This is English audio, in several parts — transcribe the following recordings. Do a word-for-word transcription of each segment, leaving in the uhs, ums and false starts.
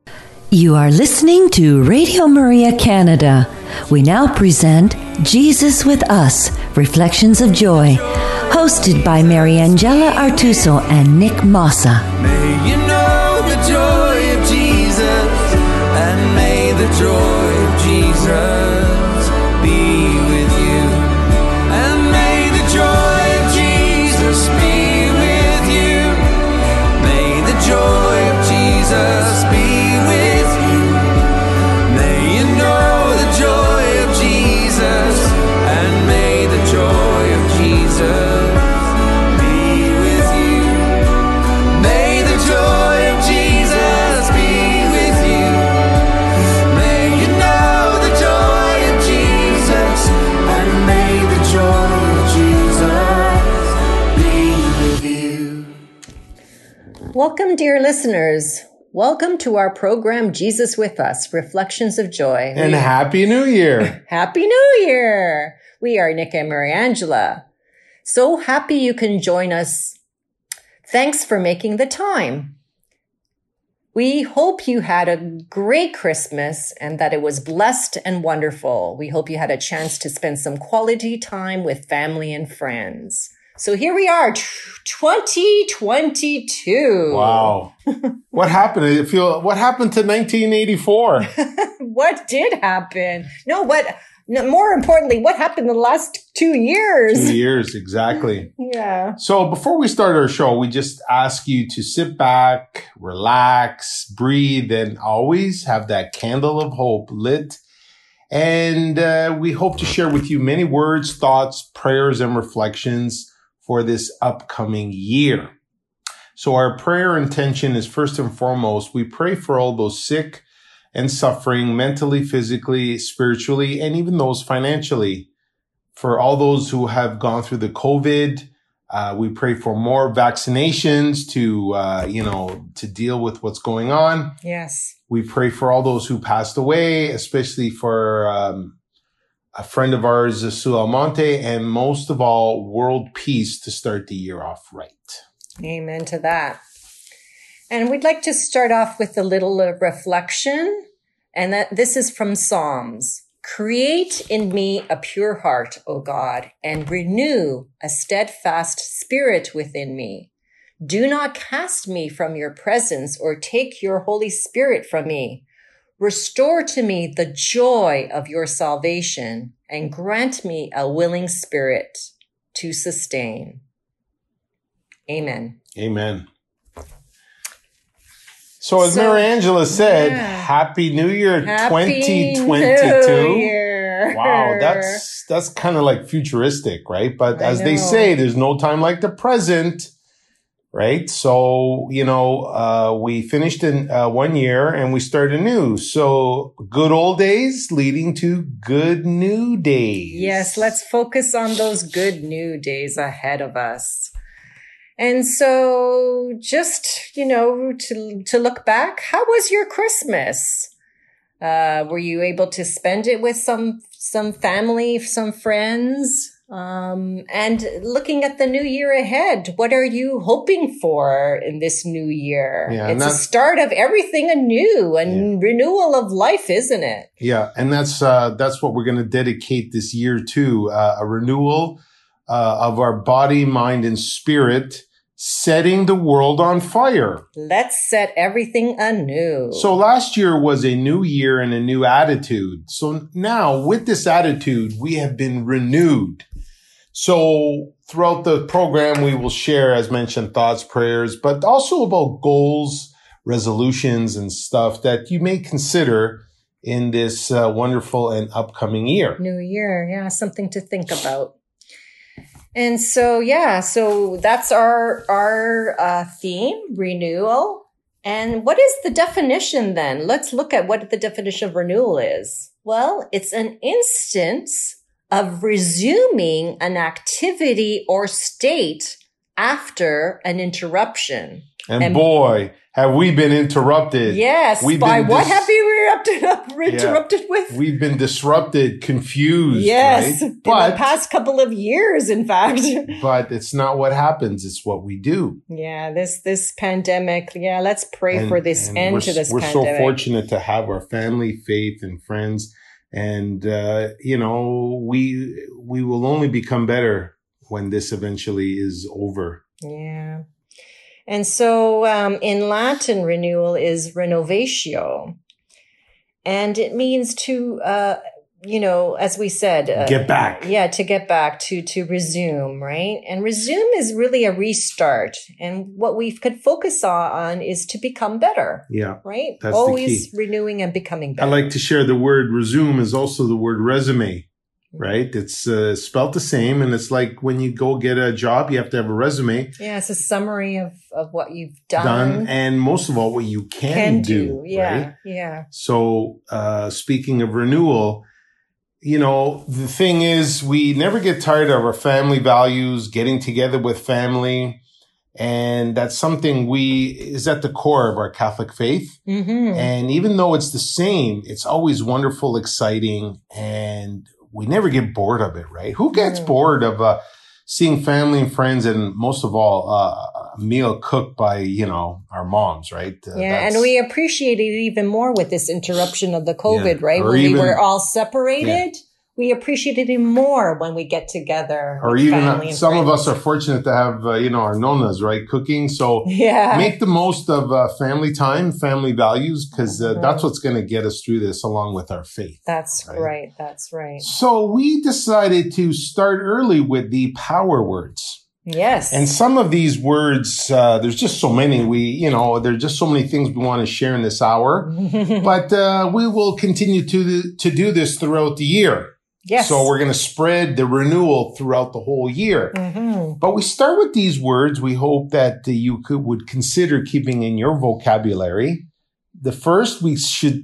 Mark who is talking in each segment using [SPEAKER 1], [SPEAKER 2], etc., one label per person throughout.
[SPEAKER 1] You are listening to Radio Maria Canada. We now present Jesus with Us, Reflections of Joy, hosted by Mariangela Artuso and Nick Mossa.
[SPEAKER 2] May you know the joy of Jesus, and may the joy of Jesus be with you. And may the joy of Jesus be with you. May the joy of Jesus be with you. May you know the joy of Jesus, and may the joy of Jesus be with you. May the joy of Jesus be with you. May you know the joy of Jesus, and may the joy of Jesus be with you.
[SPEAKER 3] Welcome, dear listeners. Welcome to our program, Jesus with Us, Reflections of Joy.
[SPEAKER 4] And
[SPEAKER 3] We-
[SPEAKER 4] Happy New Year.
[SPEAKER 3] Happy New Year! We are Nick and Mariangela. So happy you can join us. Thanks for making the time. We hope you had a great Christmas and that it was blessed and wonderful. We hope you had a chance to spend some quality time with family and friends. So here we are, twenty twenty-two.
[SPEAKER 4] Wow. What happened? I feel what happened to nineteen eighty-four?
[SPEAKER 3] What did happen? No, what, no, more importantly, what happened in the last two years?
[SPEAKER 4] Two years, exactly.
[SPEAKER 3] Yeah.
[SPEAKER 4] So before we start our show, we just ask you to sit back, relax, breathe, and always have that candle of hope lit. And uh, we hope to share with you many words, thoughts, prayers, and reflections for this upcoming year. So our prayer intention is first and foremost, we pray for all those sick and suffering mentally, physically, spiritually, and even those financially. For all those who have gone through the COVID, uh, we pray for more vaccinations to, uh, you know, to deal with what's going on.
[SPEAKER 3] Yes.
[SPEAKER 4] We pray for all those who passed away, especially for um, a friend of ours, Sue Almonte, and most of all, world peace to start the year off right.
[SPEAKER 3] Amen to that. And we'd like to start off with a little uh, reflection, and that this is from Psalms. Create in me a pure heart, O God, and renew a steadfast spirit within me. Do not cast me from your presence or take your Holy Spirit from me. Restore to me the joy of your salvation and grant me a willing spirit to sustain. Amen.
[SPEAKER 4] Amen. So as
[SPEAKER 3] So,
[SPEAKER 4] Mariangela said,
[SPEAKER 3] yeah.
[SPEAKER 4] Happy New Year
[SPEAKER 3] Happy
[SPEAKER 4] twenty twenty-two.
[SPEAKER 3] New Year.
[SPEAKER 4] Wow, that's that's kind of like futuristic, right? But
[SPEAKER 3] I
[SPEAKER 4] as they
[SPEAKER 3] know.
[SPEAKER 4] say, there's no time like the present, right? So, you know, uh, we finished in uh, one year and we started anew. So good old days leading to good new days.
[SPEAKER 3] Yes, let's focus on those good new days ahead of us. And so just, you know, to to look back, how was your Christmas? Uh, were you able to spend it with some some family, some friends? Um, and looking at the new year ahead, what are you hoping for in this new year?
[SPEAKER 4] Yeah, and
[SPEAKER 3] it's a
[SPEAKER 4] that's-
[SPEAKER 3] start of everything anew and renewal of life, isn't it?
[SPEAKER 4] Yeah, and that's uh, that's what we're going to dedicate this year to, uh, a renewal uh, of our body, mind, and spirit, setting the world on fire.
[SPEAKER 3] Let's set everything anew.
[SPEAKER 4] So last year was a new year and a new attitude. So now with this attitude, we have been renewed. So throughout the program, we will share, as mentioned, thoughts, prayers, but also about goals, resolutions, and stuff that you may consider in this uh, wonderful and upcoming year.
[SPEAKER 3] New year, yeah, something to think about. And so, yeah, so that's our our uh, theme, renewal. And what is the definition then? Let's look at what the definition of renewal is. Well, it's an instance of resuming an activity or state after an interruption.
[SPEAKER 4] And,
[SPEAKER 3] And-
[SPEAKER 4] boy, have we been interrupted.
[SPEAKER 3] Yes,
[SPEAKER 4] We've
[SPEAKER 3] by
[SPEAKER 4] been
[SPEAKER 3] what
[SPEAKER 4] dis-
[SPEAKER 3] have we interrupted, interrupted with?
[SPEAKER 4] We've been disrupted, confused.
[SPEAKER 3] Yes,
[SPEAKER 4] right?
[SPEAKER 3] in
[SPEAKER 4] But
[SPEAKER 3] the past couple of years, in fact.
[SPEAKER 4] but it's not what happens; it's what we do.
[SPEAKER 3] Yeah, this this pandemic. Yeah, let's pray
[SPEAKER 4] And-
[SPEAKER 3] for this
[SPEAKER 4] and
[SPEAKER 3] end
[SPEAKER 4] we're,
[SPEAKER 3] to this
[SPEAKER 4] We're
[SPEAKER 3] pandemic.
[SPEAKER 4] so fortunate to have our family, faith, and friends, and uh, you know, we we will only become better when this eventually is over.
[SPEAKER 3] Yeah. And so um, in Latin, renewal is renovatio. And it means to, uh, you know, as we said, uh,
[SPEAKER 4] Get back.
[SPEAKER 3] Yeah, to get back, to to resume, right? And resume is really a restart. And what we could focus on is to become better,
[SPEAKER 4] Yeah.
[SPEAKER 3] right?
[SPEAKER 4] That's the
[SPEAKER 3] Always
[SPEAKER 4] key.
[SPEAKER 3] renewing and becoming
[SPEAKER 4] I
[SPEAKER 3] better.
[SPEAKER 4] like to share the word resume is also the word resume, right? It's uh, spelt the same. And it's like when you go get a job, you have to have a resume
[SPEAKER 3] Yeah, it's a summary of, of what you've done.
[SPEAKER 4] done. And most of all, what you can,
[SPEAKER 3] can
[SPEAKER 4] do.
[SPEAKER 3] do. Yeah,
[SPEAKER 4] Right?
[SPEAKER 3] yeah.
[SPEAKER 4] So, uh, speaking of renewal, you know, the thing is, we never get tired of our family values, getting together with family. And that's something we is at the core of our Catholic faith.
[SPEAKER 3] Mm-hmm.
[SPEAKER 4] And even though it's the same, it's always wonderful, exciting, and we never get bored of it, right? Who gets
[SPEAKER 3] Mm.
[SPEAKER 4] bored of uh, seeing family and friends, and most of all, uh, a meal cooked by, you know, our moms, right? Uh,
[SPEAKER 3] Yeah,
[SPEAKER 4] that's-
[SPEAKER 3] and we appreciate it even more with this interruption of the COVID,
[SPEAKER 4] Yeah,
[SPEAKER 3] right?
[SPEAKER 4] or
[SPEAKER 3] When
[SPEAKER 4] even-
[SPEAKER 3] we were all separated, we appreciate it even more when we get together.
[SPEAKER 4] or
[SPEAKER 3] with
[SPEAKER 4] even
[SPEAKER 3] family
[SPEAKER 4] uh,
[SPEAKER 3] and
[SPEAKER 4] some of
[SPEAKER 3] friends.
[SPEAKER 4] us are fortunate to have, uh, you know, our nonas, right, cooking. So
[SPEAKER 3] Yeah.
[SPEAKER 4] make the most of uh, family time, family values, because uh,
[SPEAKER 3] Mhm.
[SPEAKER 4] that's what's going to get us through this, along with our faith.
[SPEAKER 3] That's
[SPEAKER 4] Right.
[SPEAKER 3] right. That's right.
[SPEAKER 4] So we decided to start early with the power words.
[SPEAKER 3] Yes.
[SPEAKER 4] And some of these words, uh, there's just so many. We, you know, there's just so many things we want to share in this hour. But uh, we will continue to to do this throughout the year.
[SPEAKER 3] yes.
[SPEAKER 4] So we're going to spread the renewal throughout the whole year.
[SPEAKER 3] Mhm.
[SPEAKER 4] But we start with these words. We hope that uh, you could would consider keeping in your vocabulary. The first we should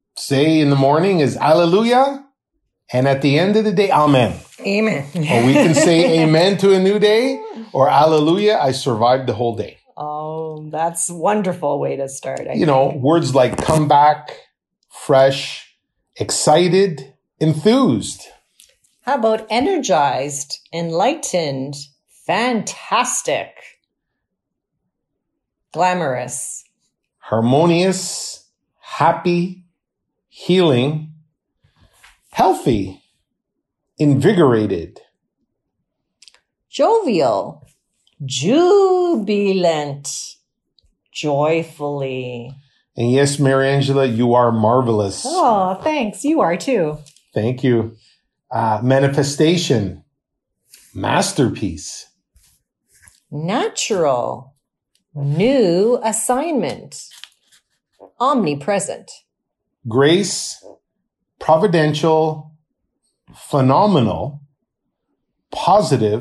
[SPEAKER 4] say in the morning is Alleluia, and at the end of the day, Amen.
[SPEAKER 3] Amen.
[SPEAKER 4] Or we can say Amen to a new day, or Alleluia, I survived the whole day.
[SPEAKER 3] Oh, that's a wonderful way to start. I
[SPEAKER 4] You know, words like come back, fresh, excited, enthused.
[SPEAKER 3] How about energized, enlightened, fantastic, glamorous,
[SPEAKER 4] Harmonious, happy, healing, healthy, invigorated,
[SPEAKER 3] jovial, jubilant, joyfully.
[SPEAKER 4] and yes, Mary Angela, you are marvelous.
[SPEAKER 3] Oh, thanks. You are too.
[SPEAKER 4] Thank you. Uh, manifestation, masterpiece,
[SPEAKER 3] Natural, new assignment, omnipresent,
[SPEAKER 4] grace, providential, phenomenal, positive,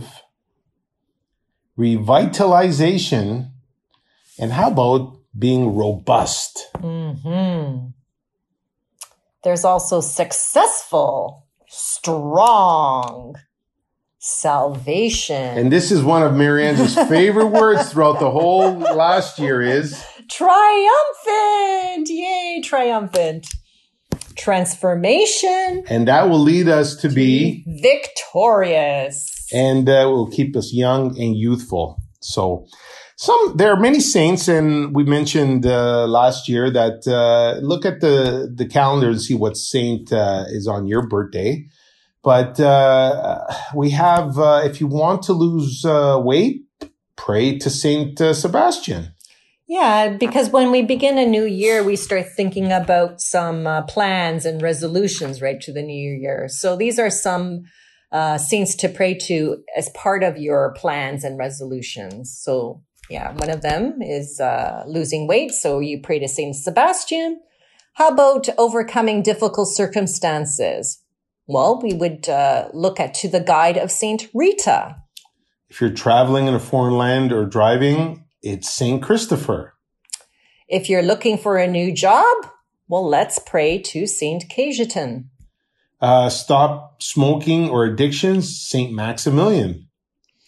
[SPEAKER 4] revitalization, and how about being robust?
[SPEAKER 3] hmm There's also successful, strong, salvation,
[SPEAKER 4] And this is one of Mary Angela's favorite words throughout the whole last year is
[SPEAKER 3] triumphant. Yay, triumphant. Transformation,
[SPEAKER 4] and that will lead us to be,
[SPEAKER 3] victorious.
[SPEAKER 4] and uh, will keep us young and youthful. So some, there are many saints, and we mentioned uh, last year that uh, look at the, the calendar and see what saint uh, is on your birthday. But uh, we have, uh, if you want to lose uh, weight, pray to Saint uh, Sebastian.
[SPEAKER 3] Yeah, because when we begin a new year, we start thinking about some uh, plans and resolutions, right, to the new year. So these are some uh, saints to pray to as part of your plans and resolutions. So yeah, one of them is uh, losing weight. So you pray to Saint Sebastian. How about overcoming difficult circumstances? Well, we would uh, look at to the guide of Saint Rita.
[SPEAKER 4] If you're traveling in a foreign land or driving, it's Saint Christopher.
[SPEAKER 3] If you're looking for a new job, well, let's pray to Saint Cajetan.
[SPEAKER 4] Uh, stop smoking or addictions, Saint Maximilian.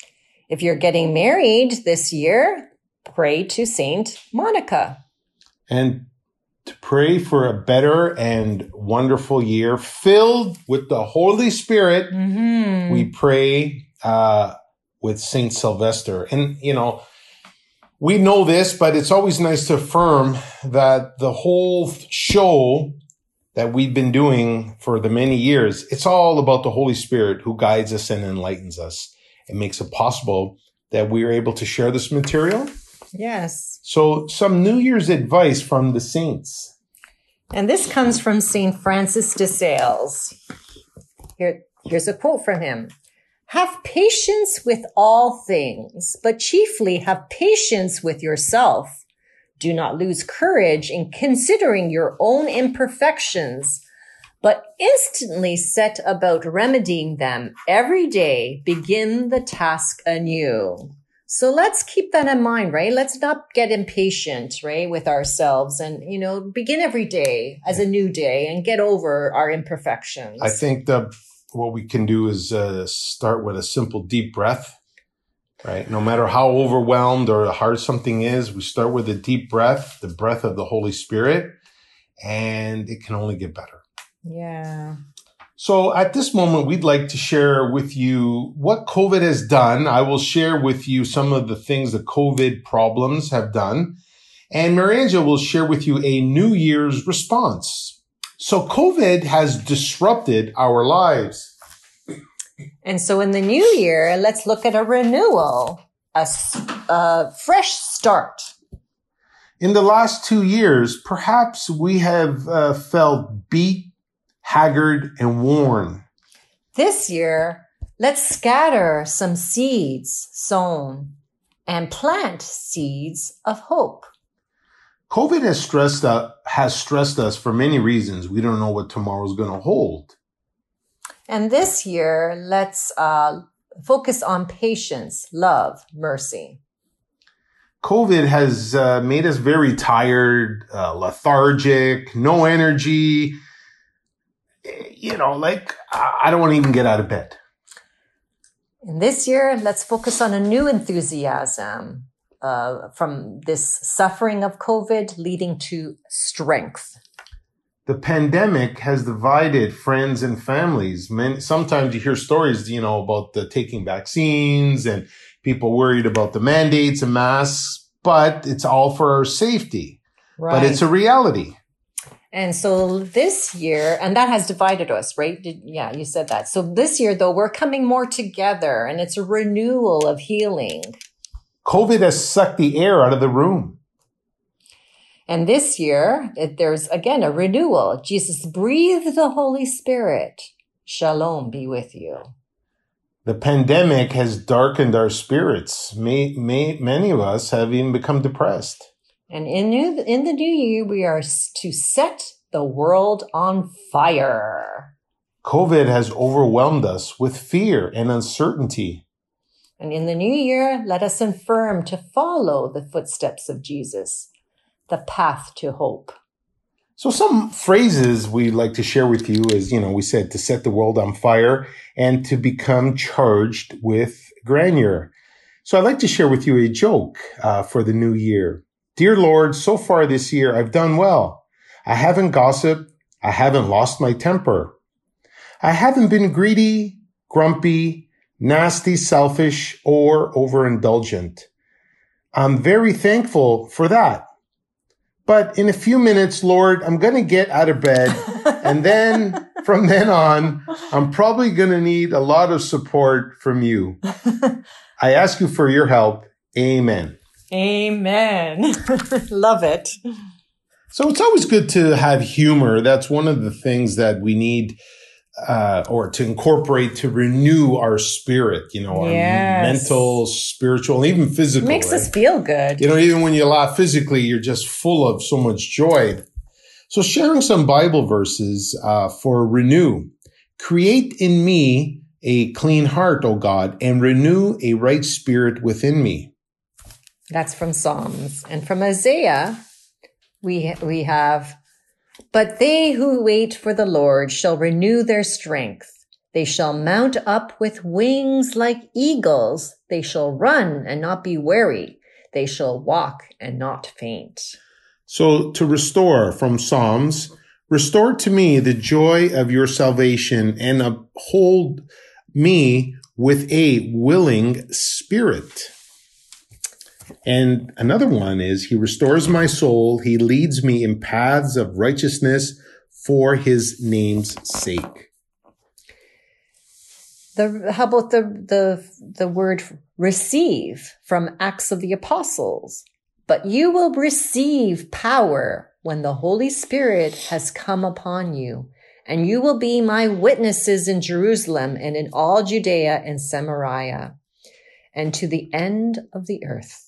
[SPEAKER 3] If you're getting married this year, pray to Saint Monica.
[SPEAKER 4] And to pray for a better and wonderful year filled with the Holy Spirit,
[SPEAKER 3] Mm-hmm.
[SPEAKER 4] we pray uh, with Saint Sylvester. And, you know, we know this, but it's always nice to affirm that the whole show that we've been doing for the many years, it's all about the Holy Spirit who guides us and enlightens us. It makes it possible that we are able to share this material.
[SPEAKER 3] Yes.
[SPEAKER 4] So some New Year's advice from the saints.
[SPEAKER 3] And this comes from Saint Francis de Sales. Here, here's a quote from him. Have patience with all things, but chiefly have patience with yourself. Do not lose courage in considering your own imperfections, but instantly set about remedying them. Every day, begin the task anew. So let's keep that in mind, right? Let's not get impatient, right, with ourselves and, you know, begin every day as a new day and get over our imperfections.
[SPEAKER 4] I think the what we can do is uh, start with a simple deep breath, right? No matter how overwhelmed or hard something is, we start with a deep breath, the breath of the Holy Spirit, and it can only get better.
[SPEAKER 3] Yeah.
[SPEAKER 4] So at this moment, we'd like to share with you what COVID has done. I will share with you some of the things the COVID problems have done. And Mariangela will share with you a New Year's response. So COVID has disrupted our lives.
[SPEAKER 3] And so in the new year, let's look at a renewal, a, a fresh start.
[SPEAKER 4] In the last two years, perhaps we have uh, felt beat, haggard, and worn.
[SPEAKER 3] This year, let's scatter some seeds sown and plant seeds of hope.
[SPEAKER 4] COVID has stressed uh, has stressed us for many reasons. We don't know what tomorrow's going to hold.
[SPEAKER 3] And this year, let's uh, focus on patience, love, mercy.
[SPEAKER 4] COVID has uh, made us very tired, uh, lethargic, no energy. You know, like, I don't want to even get out of bed.
[SPEAKER 3] And this year, let's focus on a new enthusiasm uh, from this suffering of COVID leading to strength.
[SPEAKER 4] The pandemic has divided friends and families. Many, sometimes you hear stories, you know, about the taking vaccines and people worried about the mandates and masks, but it's all for our safety.
[SPEAKER 3] Right.
[SPEAKER 4] But it's a reality.
[SPEAKER 3] And so this year, and that has divided us, right? Did, yeah, you said that. So this year, though, we're coming more together and it's a renewal of healing.
[SPEAKER 4] COVID has sucked the air out of the room.
[SPEAKER 3] And this year, there's again a renewal. Jesus breathed the Holy Spirit. Shalom be with you.
[SPEAKER 4] The pandemic has darkened our spirits. May, may, many of us have even become depressed.
[SPEAKER 3] And in, new, in the new year, we are to set the world on fire.
[SPEAKER 4] COVID has overwhelmed us with fear and uncertainty.
[SPEAKER 3] And in the new year, let us affirm to follow the footsteps of Jesus, the path to hope.
[SPEAKER 4] So some phrases we like to share with you is, you know, we said to set the world on fire and to become charged with grandeur. So I'd like to share with you a joke uh, for the new year. Dear Lord, so far this year, I've done well. I haven't gossiped. I haven't lost my temper. I haven't been greedy, grumpy, nasty, selfish, or overindulgent. I'm very thankful for that. But in a few minutes, Lord, I'm going to get out of bed. And then from then on, I'm probably going to need a lot of support from you. I ask you for your help. Amen.
[SPEAKER 3] Amen. Love it.
[SPEAKER 4] So it's always good to have humor. That's one of the things that we need uh, or to incorporate to renew our spirit, you know, our
[SPEAKER 3] Yes.
[SPEAKER 4] mental, spiritual, and even physical.
[SPEAKER 3] Makes
[SPEAKER 4] right?
[SPEAKER 3] us feel good.
[SPEAKER 4] You know, even when you laugh physically, you're just full of so much joy. So sharing some Bible verses uh, for renew. Create in me a clean heart, O God, and renew a right spirit within me.
[SPEAKER 3] That's from Psalms. And from Isaiah, we we have, but they who wait for the Lord shall renew their strength. They shall mount up with wings like eagles. They shall run and not be weary. They shall walk and not faint.
[SPEAKER 4] So to restore from Psalms, restore to me the joy of your salvation and uphold me with a willing spirit. And another one is, he restores my soul. He leads me in paths of righteousness for his name's sake.
[SPEAKER 3] The, how about the, the, the word receive from Acts of the Apostles? But you will receive power when the Holy Spirit has come upon you, and you will be my witnesses in Jerusalem and in all Judea and Samaria and to the end of the earth.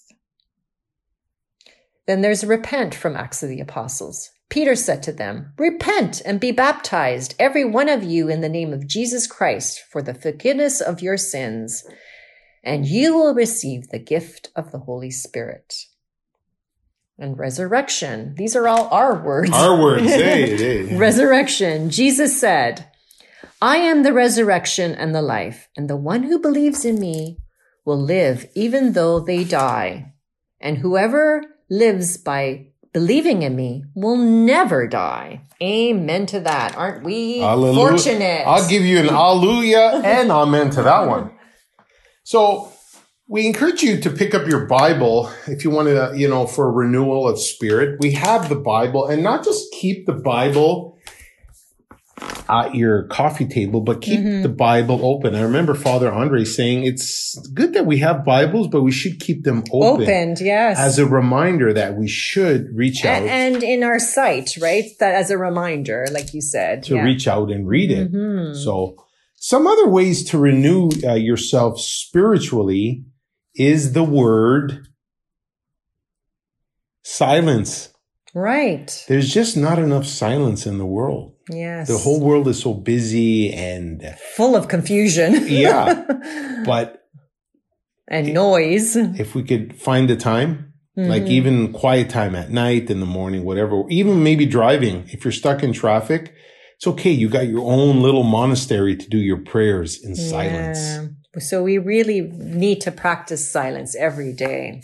[SPEAKER 3] Then there's repent from Acts of the Apostles. Peter said to them, repent and be baptized, every one of you, in the name of Jesus Christ, for the forgiveness of your sins, and you will receive the gift of the Holy Spirit. And resurrection. These are all our words.
[SPEAKER 4] Our words. Hey, hey.
[SPEAKER 3] Resurrection. Jesus said, I am the resurrection and the life, and the one who believes in me will live even though they die. And whoever lives by believing in me will never die. Amen to that. Aren't we
[SPEAKER 4] Hallelujah.
[SPEAKER 3] Fortunate?
[SPEAKER 4] I'll give you an hallelujah and amen to that one. So we encourage you to pick up your Bible if you want to, you know, for renewal of spirit. We have the Bible, and not just keep the Bible at your coffee table, but keep mm-hmm. the Bible open. I remember Father Andre saying it's good that we have Bibles, but we should keep them open.
[SPEAKER 3] Opened, yes.
[SPEAKER 4] As a reminder that we should reach out.
[SPEAKER 3] And, and in our sight, right? That as a reminder, like you said.
[SPEAKER 4] To
[SPEAKER 3] yeah.
[SPEAKER 4] reach out and read it.
[SPEAKER 3] Mm-hmm.
[SPEAKER 4] So some other ways to renew uh, yourself spiritually is the word silence.
[SPEAKER 3] Right.
[SPEAKER 4] There's just not enough silence in the world.
[SPEAKER 3] Yes.
[SPEAKER 4] The whole world is so busy and
[SPEAKER 3] full of confusion.
[SPEAKER 4] Yeah. But
[SPEAKER 3] and noise.
[SPEAKER 4] If we could find the time, mm-hmm. like even quiet time at night, in the morning, whatever, even maybe driving, if you're stuck in traffic, it's okay. You got your own little monastery to do your prayers in silence.
[SPEAKER 3] Yeah. So we really need to practice silence every day.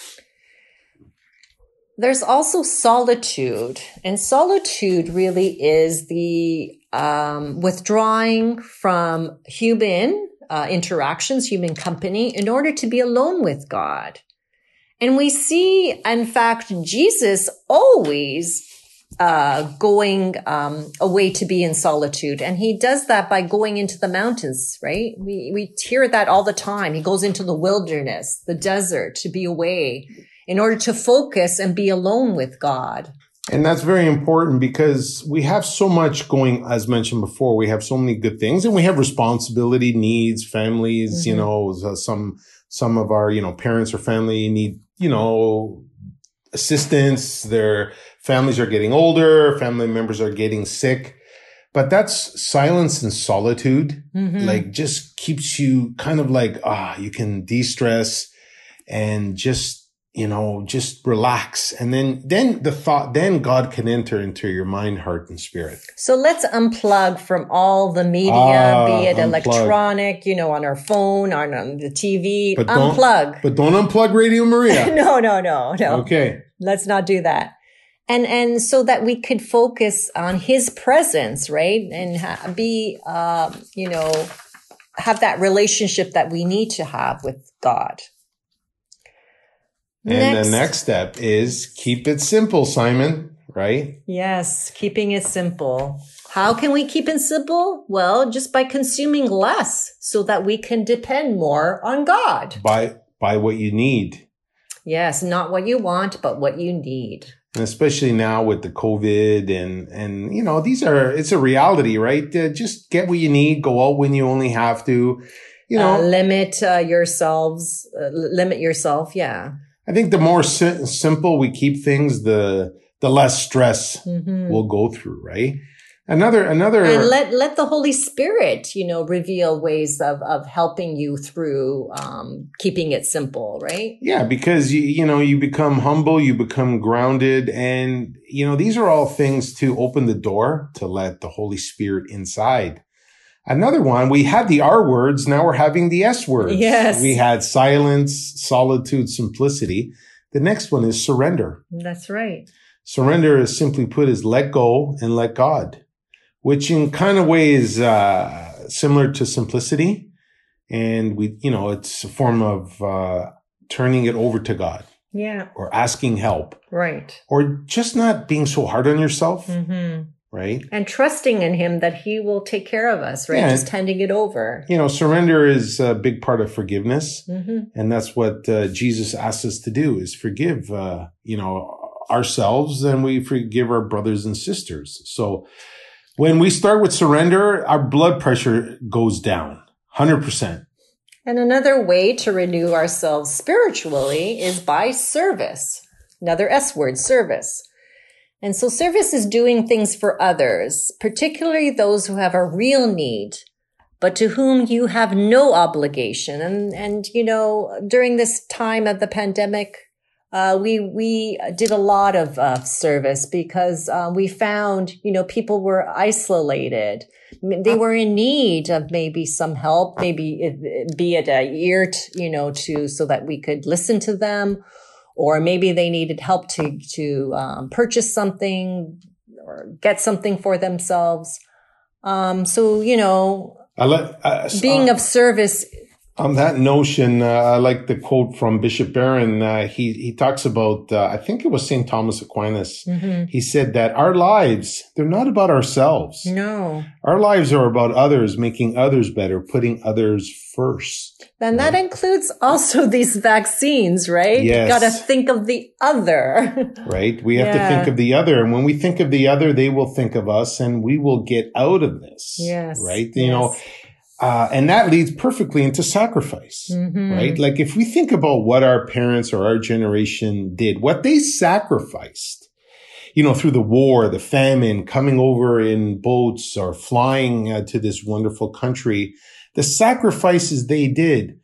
[SPEAKER 3] There's also solitude, and solitude really is the um, withdrawing from human uh, interactions, human company, in order to be alone with God. And we see, in fact, Jesus always uh, going um, away to be in solitude. And he does that by going into the mountains, right? We, we hear that all the time. He goes into the wilderness, the desert, to be away, in order to focus and be alone with God.
[SPEAKER 4] And that's very important because we have so much going, as mentioned before, we have so many good things, and we have responsibility, needs, families, mm-hmm. you know, some, some of our, you know, parents or family need, you know, assistance. Their families are getting older, family members are getting sick. But that's silence and solitude, mm-hmm. like just keeps you kind of like, ah, you can de-stress and just, you know, just relax. And then, then the thought, then God can enter into your mind, heart, and spirit.
[SPEAKER 3] So let's unplug from all the media, ah, be it unplug. Electronic, you know, on our phone, on, on the T V,
[SPEAKER 4] but
[SPEAKER 3] unplug.
[SPEAKER 4] But don't unplug Radio Maria.
[SPEAKER 3] no, no, no, no.
[SPEAKER 4] Okay.
[SPEAKER 3] Let's not do that. And, and so that we could focus on his presence, right? And ha- be, uh, you know, have that relationship that we need to have with God.
[SPEAKER 4] And next. The next step is keep it simple, Simon, right?
[SPEAKER 3] Yes, keeping it simple. How can we keep it simple? Well, just by consuming less so that we can depend more on God.
[SPEAKER 4] Buy, buy what you need.
[SPEAKER 3] Yes, not what you want, but what you need.
[SPEAKER 4] And especially now with the COVID and, and, you know, these are, it's a reality, right? Uh, just get what you need, go out when you only have to, you know.
[SPEAKER 3] Uh, limit uh, yourselves, uh, limit yourself, yeah.
[SPEAKER 4] I think the more si- simple we keep things, the the less stress mm-hmm. we'll go through, right? Another, another.
[SPEAKER 3] And let, let the Holy Spirit, you know, reveal ways of, of helping you through, um, keeping it simple, right?
[SPEAKER 4] Yeah, because you, you know, you become humble, you become grounded, and, you know, these are all things to open the door to let the Holy Spirit inside. Another one, we had the R words, now we're having the S words.
[SPEAKER 3] Yes.
[SPEAKER 4] We had silence, solitude, simplicity. The next one is surrender.
[SPEAKER 3] That's right.
[SPEAKER 4] Surrender, is simply put, is let go and let God, which in kind of way is uh, similar to simplicity. And we, you know, it's a form of uh, turning it over to God.
[SPEAKER 3] Yeah.
[SPEAKER 4] Or asking help.
[SPEAKER 3] Right.
[SPEAKER 4] Or just not being so hard on yourself.
[SPEAKER 3] Mm-hmm.
[SPEAKER 4] Right.
[SPEAKER 3] And trusting in him that he will take care of us, right?
[SPEAKER 4] Yeah.
[SPEAKER 3] Just handing it over.
[SPEAKER 4] You know, surrender is a big part of forgiveness.
[SPEAKER 3] Mm-hmm.
[SPEAKER 4] And that's what uh, Jesus asks us to do, is forgive, uh, you know, ourselves, and we forgive our brothers and sisters. So when we start with surrender, our blood pressure goes down one hundred percent.
[SPEAKER 3] And another way to renew ourselves spiritually is by service. Another S word, service. And so service is doing things for others, particularly those who have a real need, but to whom you have no obligation. And, and, you know, during this time of the pandemic, uh, we, we did a lot of uh, service because uh, we found, you know, people were isolated. They were in need of maybe some help, maybe it, be it a ear, to, you know, to, so that we could listen to them. Or maybe they needed help to, to, um, purchase something or get something for themselves. Um, so, you know,
[SPEAKER 4] I let, uh,
[SPEAKER 3] being
[SPEAKER 4] uh,
[SPEAKER 3] of service.
[SPEAKER 4] On that notion, uh, I like the quote from Bishop Barron. Uh, he, he talks about, uh, I think it was Saint Thomas Aquinas.
[SPEAKER 3] Mm-hmm.
[SPEAKER 4] He said that our lives, they're not about ourselves.
[SPEAKER 3] No.
[SPEAKER 4] Our lives are about others, making others better, putting others first.
[SPEAKER 3] And that right? includes also these vaccines, right?
[SPEAKER 4] Yes.
[SPEAKER 3] You got to think of the other.
[SPEAKER 4] Right? We have
[SPEAKER 3] yeah.
[SPEAKER 4] to think of the other. And when we think of the other, they will think of us and we will get out of this.
[SPEAKER 3] Yes.
[SPEAKER 4] Right?
[SPEAKER 3] Yes.
[SPEAKER 4] You know, uh, and that leads perfectly into sacrifice, mm-hmm. right? Like if we think about what our parents or our generation did, what they sacrificed, you know, through the war, the famine, coming over in boats or flying uh, to this wonderful country, the sacrifices they did.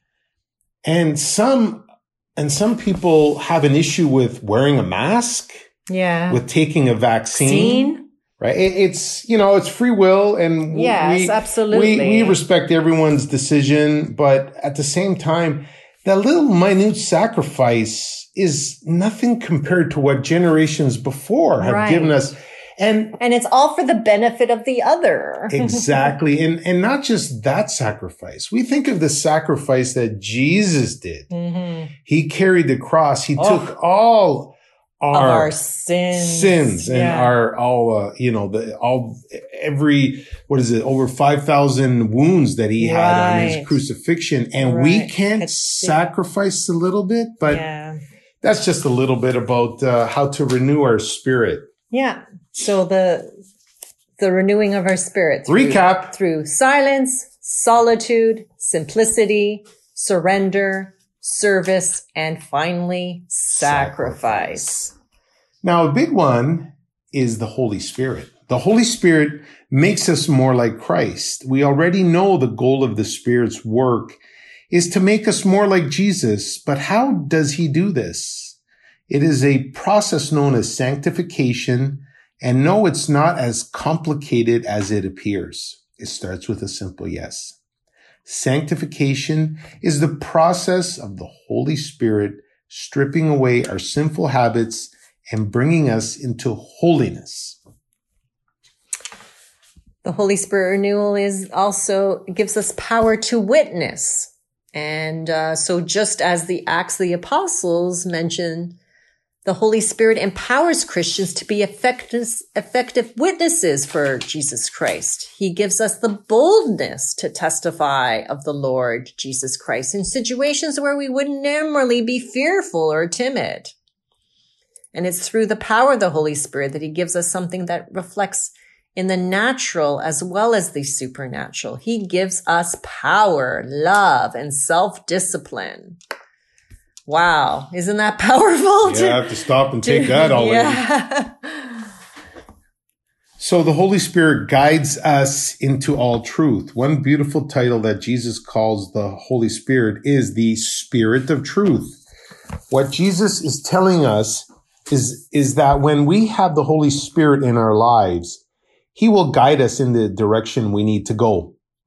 [SPEAKER 4] And some, and some people have an issue with wearing a mask.
[SPEAKER 3] Yeah.
[SPEAKER 4] With taking a vaccine.
[SPEAKER 3] Vaccine?
[SPEAKER 4] Right. It, it's, you know, it's free will, and
[SPEAKER 3] yes,
[SPEAKER 4] we,
[SPEAKER 3] absolutely.
[SPEAKER 4] We, we respect everyone's decision. But at the same time, that little minute sacrifice is nothing compared to what generations before have
[SPEAKER 3] right.
[SPEAKER 4] given us. And,
[SPEAKER 3] and it's all for the benefit of the other.
[SPEAKER 4] Exactly. And, and not just that sacrifice. We think of the sacrifice that Jesus did.
[SPEAKER 3] Mm-hmm.
[SPEAKER 4] He carried the cross. He
[SPEAKER 3] oh.
[SPEAKER 4] took all our,
[SPEAKER 3] of our sins,
[SPEAKER 4] sins and
[SPEAKER 3] yeah.
[SPEAKER 4] our, all, uh, you know, the, all, every, what is it? Over five thousand wounds that he
[SPEAKER 3] right.
[SPEAKER 4] had on his crucifixion. And
[SPEAKER 3] right.
[SPEAKER 4] we can't sacrifice a little bit, but
[SPEAKER 3] yeah.
[SPEAKER 4] that's just a little bit about uh, how to renew our spirit.
[SPEAKER 3] Yeah. So the, the renewing of our spirit. Through,
[SPEAKER 4] Recap.
[SPEAKER 3] Through silence, solitude, simplicity, surrender, service, and finally, sacrifice. sacrifice.
[SPEAKER 4] Now, a big one is the Holy Spirit. The Holy Spirit makes us more like Christ. We already know the goal of the Spirit's work is to make us more like Jesus. But how does he do this? It is a process known as sanctification. And no, it's not as complicated as it appears. It starts with a simple yes. Sanctification is the process of the Holy Spirit stripping away our sinful habits and bringing us into holiness.
[SPEAKER 3] The Holy Spirit renewal is also gives us power to witness. And uh, so just as the Acts of the Apostles mention, the Holy Spirit empowers Christians to be effective, effective witnesses for Jesus Christ. He gives us the boldness to testify of the Lord Jesus Christ in situations where we wouldn't normally be fearful or timid. And it's through the power of the Holy Spirit that he gives us something that reflects in the natural as well as the supernatural. He gives us power, love, and self-discipline. Wow. Isn't that powerful?
[SPEAKER 4] Yeah, I have to stop and take that all
[SPEAKER 3] yeah.
[SPEAKER 4] in. So the Holy Spirit guides us into all truth. One beautiful title that Jesus calls the Holy Spirit is the Spirit of Truth. What Jesus is telling us is, is that when we have the Holy Spirit in our lives, he will guide us in the direction we need to go.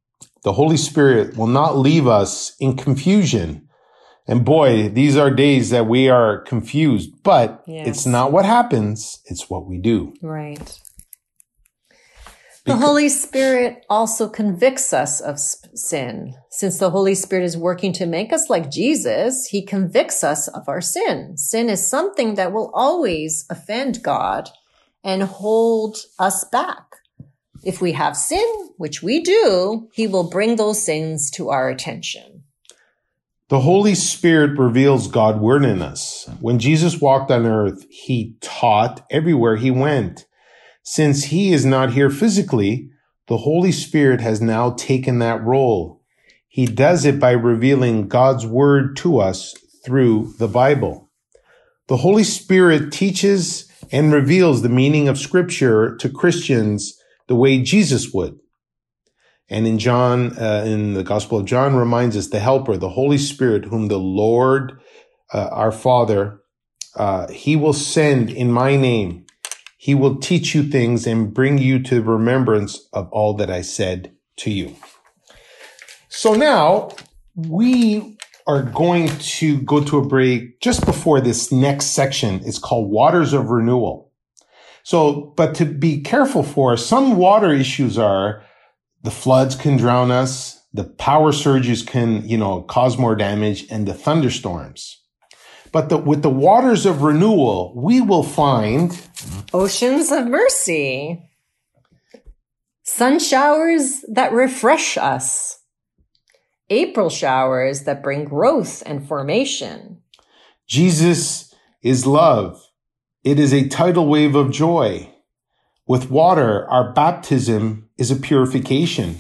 [SPEAKER 4] The Holy Spirit will not leave us in confusion. And boy, these are days that we are confused, but
[SPEAKER 3] Yes.
[SPEAKER 4] it's not what happens, it's what we do.
[SPEAKER 3] Right. The Holy Spirit also convicts us of s- sin. Since the Holy Spirit is working to make us like Jesus, he convicts us of our sin. Sin is something that will always offend God and hold us back. If we have sin, which we do, he will bring those sins to our attention.
[SPEAKER 4] The Holy Spirit reveals God's word in us. When Jesus walked on earth, he taught everywhere he went. Since he is not here physically, the Holy Spirit has now taken that role. He does it by revealing God's word to us through the Bible. The Holy Spirit teaches and reveals the meaning of Scripture to Christians the way Jesus would. And in John, uh, in the Gospel of John, reminds us the Helper, the Holy Spirit, whom the Lord, uh, our Father, uh, he will send in my name. He will teach you things and bring you to remembrance of all that I said to you. So now we are going to go to a break just before this next section. It's called Waters of Renewal. So, but to be careful for, some water issues are the floods can drown us, the power surges can, you know, cause more damage, and the thunderstorms. But the, with the waters of renewal, we will find
[SPEAKER 3] Oceans of mercy. Sun showers that refresh us. April showers that bring growth and formation.
[SPEAKER 4] Jesus is love. It is a tidal wave of joy. With water, our baptism is a purification.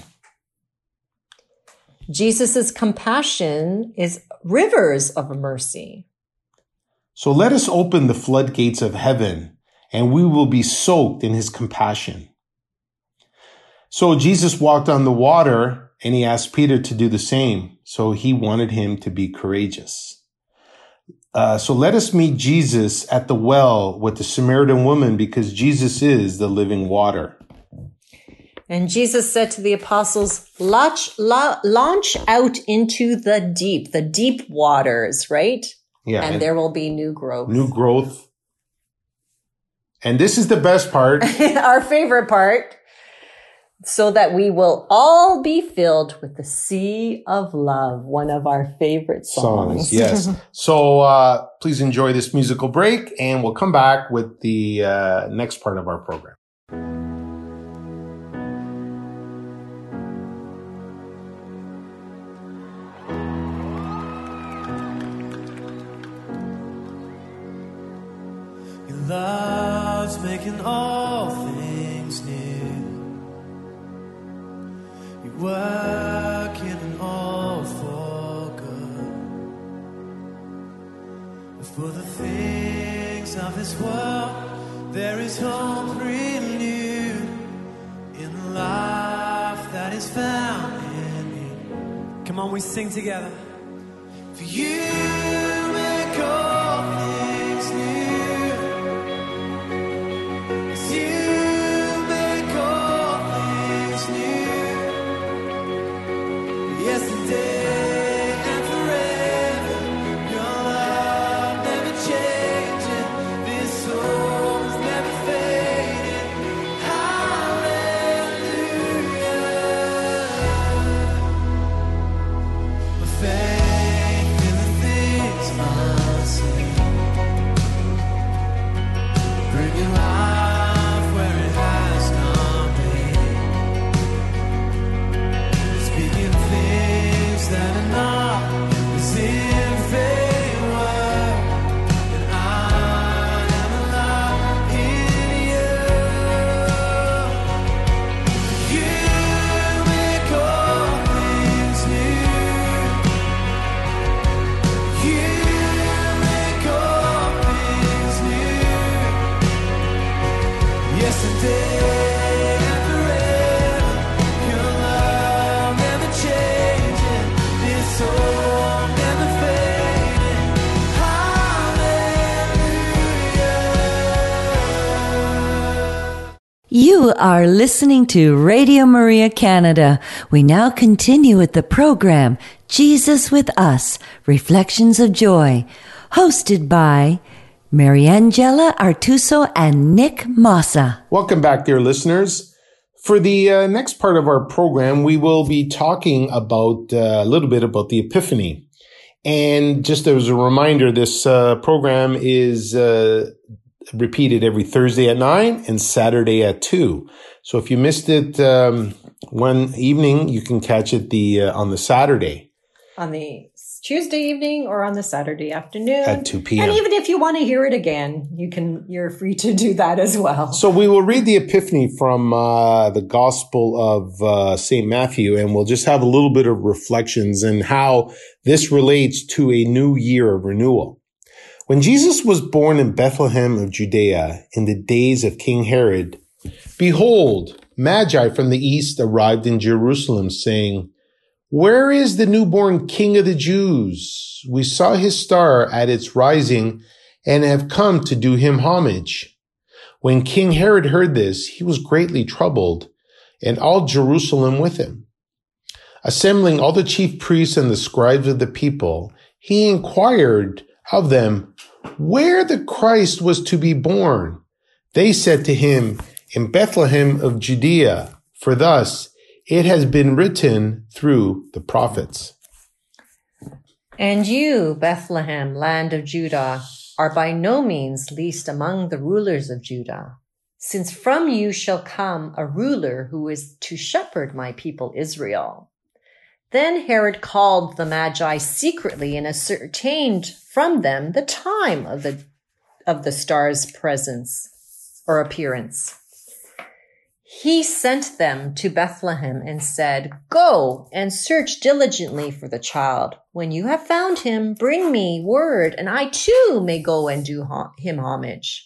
[SPEAKER 3] Jesus' compassion is rivers of mercy.
[SPEAKER 4] So let us open the floodgates of heaven, and we will be soaked in his compassion. So Jesus walked on the water, and he asked Peter to do the same. So he wanted him to be courageous. Uh, so let us meet Jesus at the well with the Samaritan woman, because Jesus is the living water.
[SPEAKER 3] And Jesus said to the apostles, launch, la- launch out into the deep, the deep waters, right?
[SPEAKER 4] Yeah,
[SPEAKER 3] and,
[SPEAKER 4] and
[SPEAKER 3] there will be new growth.
[SPEAKER 4] New growth. And this is the best part.
[SPEAKER 3] Our favorite part. So that we will all be filled with the sea of love, one of our favorite songs.
[SPEAKER 4] Songs, yes. So uh, please enjoy this musical break, and we'll come back with the uh, next part of our program.
[SPEAKER 2] Your love's making all things new. You're working in all for good. For the things of this world, there is hope renewed in the life that is found in you. Come on, we sing together. For you make all things new. 'Cause you make all things new. Yesterday and forever, your love never changing. This soul is never fading. Hallelujah. My faith in the things unseen, bringing life where it has not been, speaking things that are not as if they were, and I am alive in you. You make all things new. You make all things new. Yesterday and forever, your love never changing. This soul never fading. Hallelujah.
[SPEAKER 1] You are listening to Radio Maria Canada. We now continue with the program, Jesus with Us, Reflections of Joy, hosted by Mariangela Artuso and Nick Massa.
[SPEAKER 4] Welcome back, dear listeners. For the uh, next part of our program, we will be talking about uh, a little bit about the Epiphany. And just as a reminder, this uh, program is uh, repeated every Thursday at nine and Saturday at two. So if you missed it um, one evening, you can catch it the uh, on the Saturday.
[SPEAKER 3] On the Tuesday evening or on the Saturday afternoon.
[SPEAKER 4] At two p.m.
[SPEAKER 3] And even if you want to hear it again, you can, you're free to do that as well.
[SPEAKER 4] So we will read the Epiphany from uh, the Gospel of uh, Saint Matthew, and we'll just have a little bit of reflections and how this relates to a new year of renewal. When Jesus was born in Bethlehem of Judea in the days of King Herod, behold, Magi from the east arrived in Jerusalem, saying, "Where is the newborn King of the Jews? We saw his star at its rising and have come to do him homage." When King Herod heard this, he was greatly troubled, and all Jerusalem with him. Assembling all the chief priests and the scribes of the people, he inquired of them where the Christ was to be born. They said to him, "In Bethlehem of Judea, for thus it has been written through the prophets."
[SPEAKER 3] And you, Bethlehem, land of Judah, are by no means least among the rulers of Judah, since from you shall come a ruler who is to shepherd my people Israel. Then Herod called the Magi secretly and ascertained from them the time of the of the star's presence or appearance. He sent them to Bethlehem and said, "Go and search diligently for the child. When you have found him, bring me word, and I too may go and do him homage."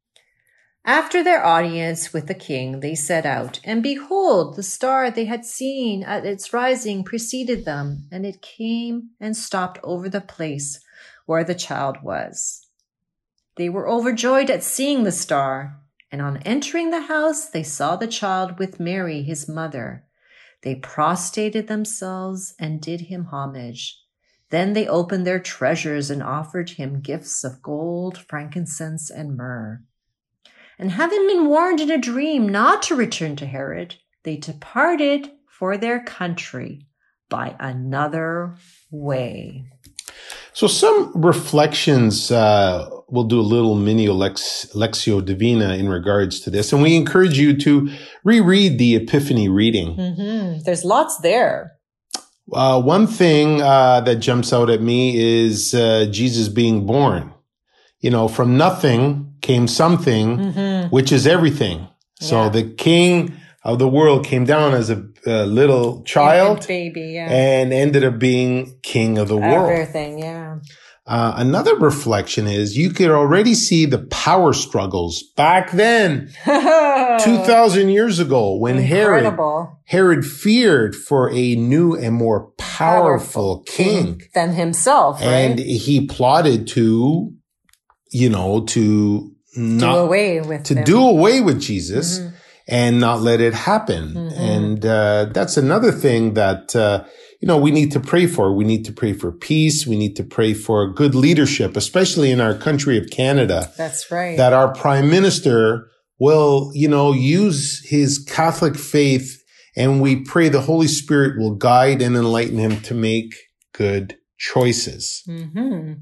[SPEAKER 3] After their audience with the king, they set out, and behold, the star they had seen at its rising preceded them, and it came and stopped over the place where the child was. They were overjoyed at seeing the star, and on entering the house, they saw the child with Mary, his mother. They prostrated themselves and did him homage. Then they opened their treasures and offered him gifts of gold, frankincense, and myrrh. And having been warned in a dream not to return to Herod, they departed for their country by another way.
[SPEAKER 4] So some reflections, uh, we'll do a little mini lex, Lectio Divina in regards to this. And we encourage you to reread the Epiphany reading.
[SPEAKER 3] Mm-hmm. There's lots there.
[SPEAKER 4] Uh, one thing uh, that jumps out at me is uh, Jesus being born. You know, from nothing came something, mm-hmm. which is everything. So yeah. The King of the world came down as a, a little child,
[SPEAKER 3] Infant baby, yeah.
[SPEAKER 4] and ended up being King of the world.
[SPEAKER 3] Everything, yeah.
[SPEAKER 4] Uh, another reflection is you could already see the power struggles back then, two thousand years ago, when
[SPEAKER 3] Incredible.
[SPEAKER 4] Herod Herod feared for a new and more powerful, powerful king
[SPEAKER 3] than himself, right?
[SPEAKER 4] And he plotted to, you know, to not
[SPEAKER 3] do away with
[SPEAKER 4] to
[SPEAKER 3] him.
[SPEAKER 4] do away with Jesus mm-hmm. and not let it happen.
[SPEAKER 3] Mm-hmm.
[SPEAKER 4] And uh, that's another thing that. Uh, You know, we need to pray for. We need to pray for peace. We need to pray for good leadership, especially in our country of Canada.
[SPEAKER 3] That's right.
[SPEAKER 4] That our prime minister will, you know, use his Catholic faith, and we pray the Holy Spirit will guide and enlighten him to make good choices.
[SPEAKER 3] Mm-hmm.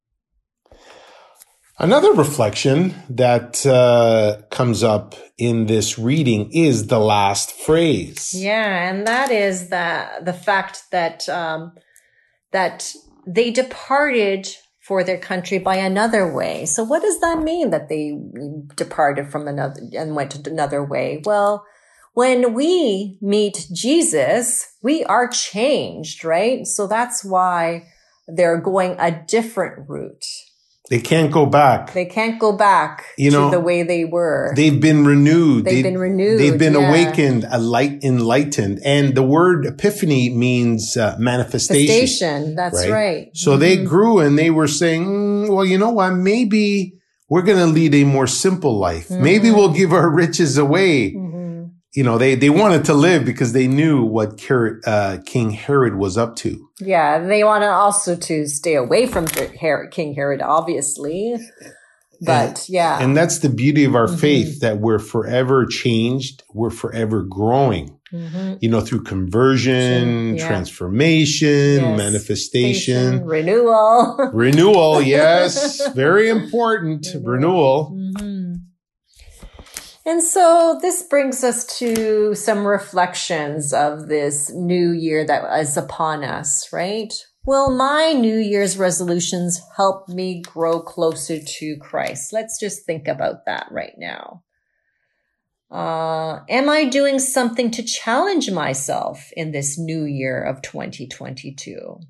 [SPEAKER 4] Another reflection that uh, comes up in this reading is the last phrase.
[SPEAKER 3] Yeah, and that is that the fact that um, that they departed for their country by another way. So what does that mean, that they departed from another and went another way? Well, when we meet Jesus, we are changed, right? So that's why they're going a different route.
[SPEAKER 4] They can't go back.
[SPEAKER 3] They can't go back
[SPEAKER 4] you
[SPEAKER 3] to
[SPEAKER 4] know,
[SPEAKER 3] the way they were.
[SPEAKER 4] They've been renewed.
[SPEAKER 3] They've they, been renewed.
[SPEAKER 4] They've been
[SPEAKER 3] yeah.
[SPEAKER 4] awakened, light, enlightened. And the word epiphany means uh, manifestation.
[SPEAKER 3] Manifestation. That's right.
[SPEAKER 4] right. So
[SPEAKER 3] mm-hmm.
[SPEAKER 4] they grew and they were saying, mm, well, you know what? Maybe we're going to lead a more simple life. Mm-hmm. Maybe we'll give our riches away. Mm-hmm. You know, they, they wanted to live because they knew what uh, King Herod was up to.
[SPEAKER 3] Yeah, they want to also to stay away from Herod, King Herod, obviously. But
[SPEAKER 4] and,
[SPEAKER 3] yeah.
[SPEAKER 4] And that's the beauty of our mm-hmm. faith, that we're forever changed. We're forever growing. Mm-hmm. You know, through conversion, yeah. transformation, yes. manifestation,
[SPEAKER 3] Station, renewal.
[SPEAKER 4] renewal, yes. Very important. Renewal.
[SPEAKER 3] Mm-hmm. And so this brings us to some reflections of this new year that is upon us, right? Will my New Year's resolutions help me grow closer to Christ? Let's just think about that right now. Uh, am I doing something to challenge myself in this new year of twenty twenty-two?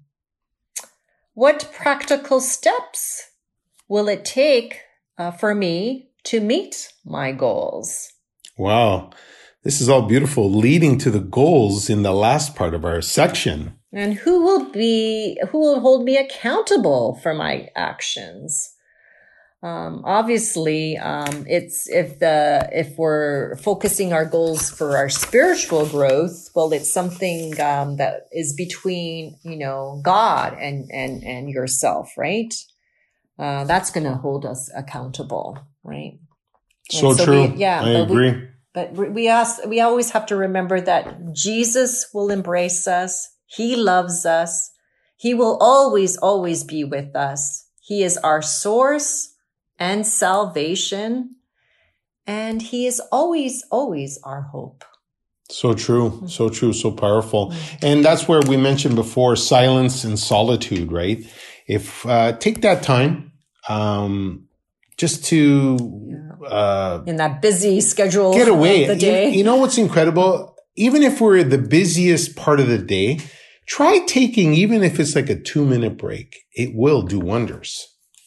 [SPEAKER 3] What practical steps will it take uh, for me to meet my goals?
[SPEAKER 4] Wow. This is all beautiful, leading to the goals in the last part of our section.
[SPEAKER 3] And who will be, who will hold me accountable for my actions? Um, obviously, um, it's, if the, if we're focusing our goals for our spiritual growth, well, it's something, um, that is between, you know, God and, and, and yourself, right? Uh, that's going to hold us accountable, right?
[SPEAKER 4] So, so true. We, yeah. I agree.
[SPEAKER 3] We, but we ask, we always have to remember that Jesus will embrace us. He loves us. He will always, always be with us. He is our source and salvation. And he is always, always our hope.
[SPEAKER 4] So true. So true. So powerful. And that's where we mentioned before, silence and solitude, right? If, uh, take that time, um, just to, uh,
[SPEAKER 3] in that busy schedule,
[SPEAKER 4] get away.
[SPEAKER 3] Of the day.
[SPEAKER 4] You, you know what's incredible? Even if we're the busiest part of the day, try taking, even if it's like a two minute break, it will do wonders.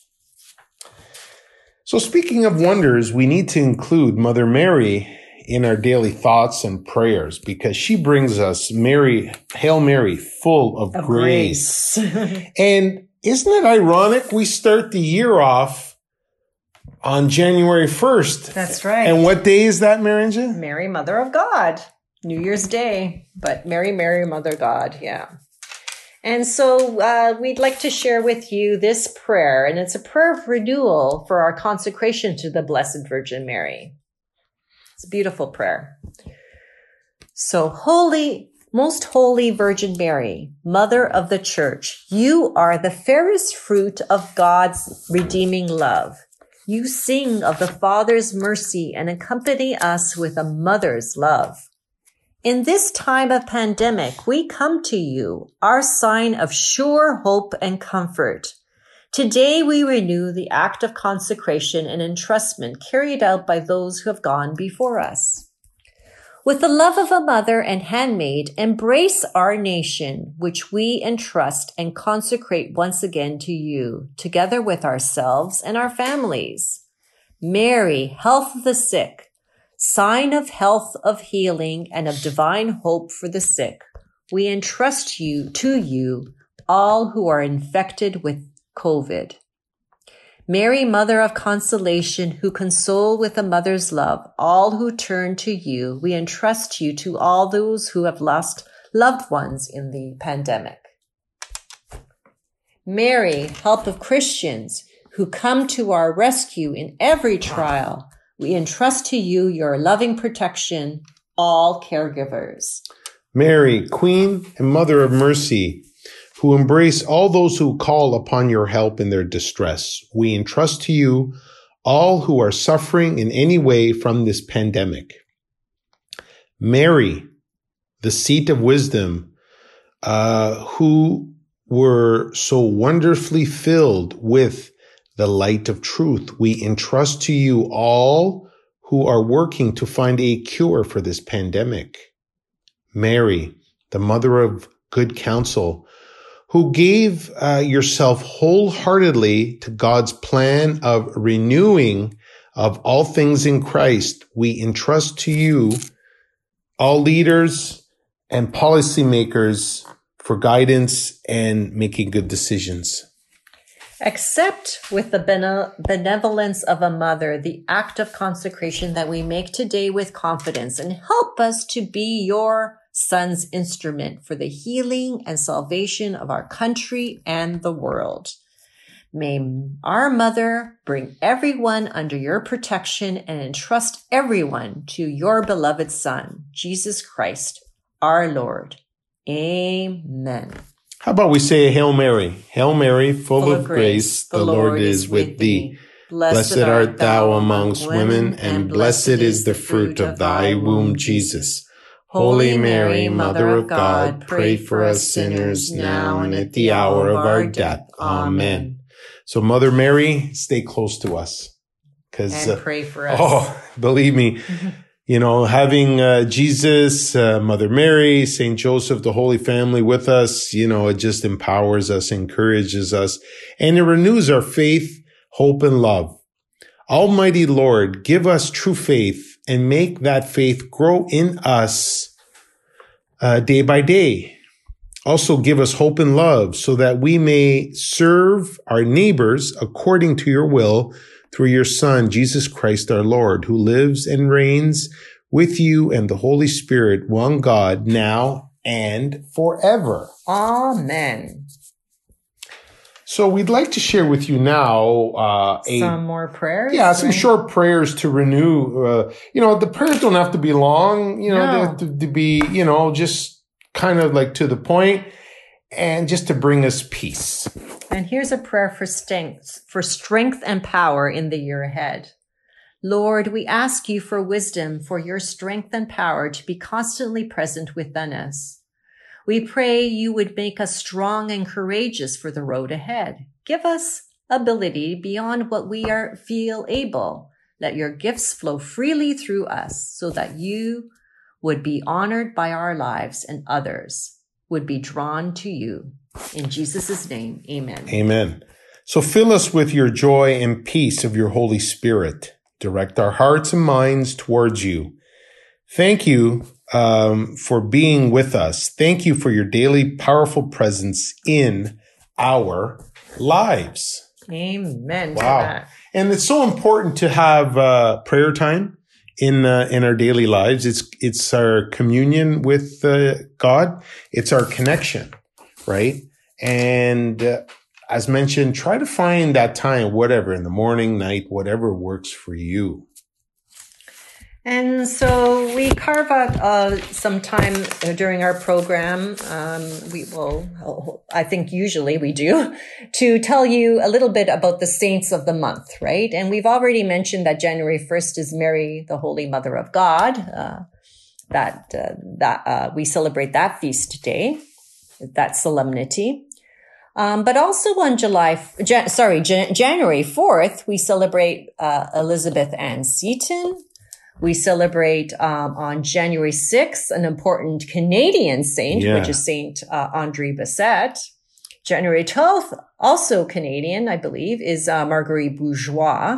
[SPEAKER 4] So speaking of wonders, we need to include Mother Mary in our daily thoughts and prayers, because she brings us Mary, Hail Mary, full of, of grace. grace. And isn't it ironic? We start the year off on January first.
[SPEAKER 3] That's right.
[SPEAKER 4] And what day is that, Marinja?
[SPEAKER 3] Mary, Mother of God. New Year's Day, but Mary, Mary, Mother God. Yeah. And so uh, we'd like to share with you this prayer, and it's a prayer of renewal for our consecration to the Blessed Virgin Mary. It's a beautiful prayer. So, holy, most holy Virgin Mary, Mother of the Church, you are the fairest fruit of God's redeeming love. You sing of the Father's mercy and accompany us with a mother's love. In this time of pandemic, we come to you, our sign of sure hope and comfort. Today, we renew the act of consecration and entrustment carried out by those who have gone before us. With the love of a mother and handmaid, embrace our nation, which we entrust and consecrate once again to you, together with ourselves and our families. Mary, health of the sick, sign of health, of healing, and of divine hope for the sick, we entrust you to you, all who are infected with COVID. Mary, Mother of Consolation, who console with a mother's love all who turn to you, we entrust you to all those who have lost loved ones in the pandemic. Mary, help of Christians, who come to our rescue in every trial, we entrust to you your loving protection, all caregivers.
[SPEAKER 4] Mary, Queen and Mother of Mercy, who embrace all those who call upon your help in their distress, we entrust to you all who are suffering in any way from this pandemic. Mary, the seat of wisdom, uh, who were so wonderfully filled with the light of truth, we entrust to you all who are working to find a cure for this pandemic. Mary, the Mother of Good Counsel, who gave uh, yourself wholeheartedly to God's plan of renewing of all things in Christ, we entrust to you all leaders and policymakers for guidance and making good decisions.
[SPEAKER 3] Accept with the bene- benevolence of a mother the act of consecration that we make today with confidence, and help us to be your Son's instrument for the healing and salvation of our country and the world. May our mother bring everyone under your protection and entrust everyone to your beloved Son, Jesus Christ, our Lord. Amen.
[SPEAKER 4] How about we say a Hail Mary? Hail Mary, full, full of grace, grace, the Lord is with thee. Blessed art thou amongst women, and blessed is the fruit of thy womb, Jesus. Holy Mary, Mother of God, pray for us sinners now and at the hour of our death. Amen. So Mother Mary, stay close to us.
[SPEAKER 3] Cause, and pray for us.
[SPEAKER 4] Uh, oh, believe me. You know, having uh, Jesus, uh, Mother Mary, Saint Joseph, the Holy Family with us, you know, it just empowers us, encourages us, and it renews our faith, hope, and love. Almighty Lord, give us true faith and make that faith grow in us uh, day by day. Also give us hope and love so that we may serve our neighbors according to your will, through your Son, Jesus Christ our Lord, who lives and reigns with you and the Holy Spirit, one God, now and forever.
[SPEAKER 3] Amen.
[SPEAKER 4] So we'd like to share with you now uh, a,
[SPEAKER 3] some more prayers.
[SPEAKER 4] Yeah, some right? short prayers to renew. Uh, you know, the prayers don't have to be long. You know,
[SPEAKER 3] no.
[SPEAKER 4] they have to, to be, you know, just kind of like to the point, and just to bring us peace.
[SPEAKER 3] And here's a prayer for strength, for strength and power in the year ahead. Lord, we ask you for wisdom, for your strength and power to be constantly present within us. We pray you would make us strong and courageous for the road ahead. Give us ability beyond what we are feel able. Let your gifts flow freely through us so that you would be honored by our lives and others would be drawn to you. In Jesus' name, amen.
[SPEAKER 4] Amen. So fill us with your joy and peace of your Holy Spirit. Direct our hearts and minds towards you. Thank you um, for being with us. Thank you for your daily powerful presence in our lives.
[SPEAKER 3] Amen.
[SPEAKER 4] Wow. To that. And it's so important to have uh, prayer time in uh, in our daily lives. It's it's our communion with uh, God. It's our connection, right? And uh, as mentioned, try to find that time, whatever, in the morning, night, whatever works for you.
[SPEAKER 3] And so we carve out uh, some time during our program. Um, we will, I think usually we do, to tell you a little bit about the saints of the month, right? And we've already mentioned that January first is Mary, the Holy Mother of God. Uh, that uh, that uh, we celebrate that feast today, that solemnity. Um, but also on July, Jan- sorry, Jan- January fourth, we celebrate uh, Elizabeth Ann Seton. We celebrate um, on January sixth an important Canadian saint, yeah. which is Saint uh, Andre Bessette. January twelfth, also Canadian, I believe, is uh, Marguerite Bourgeois.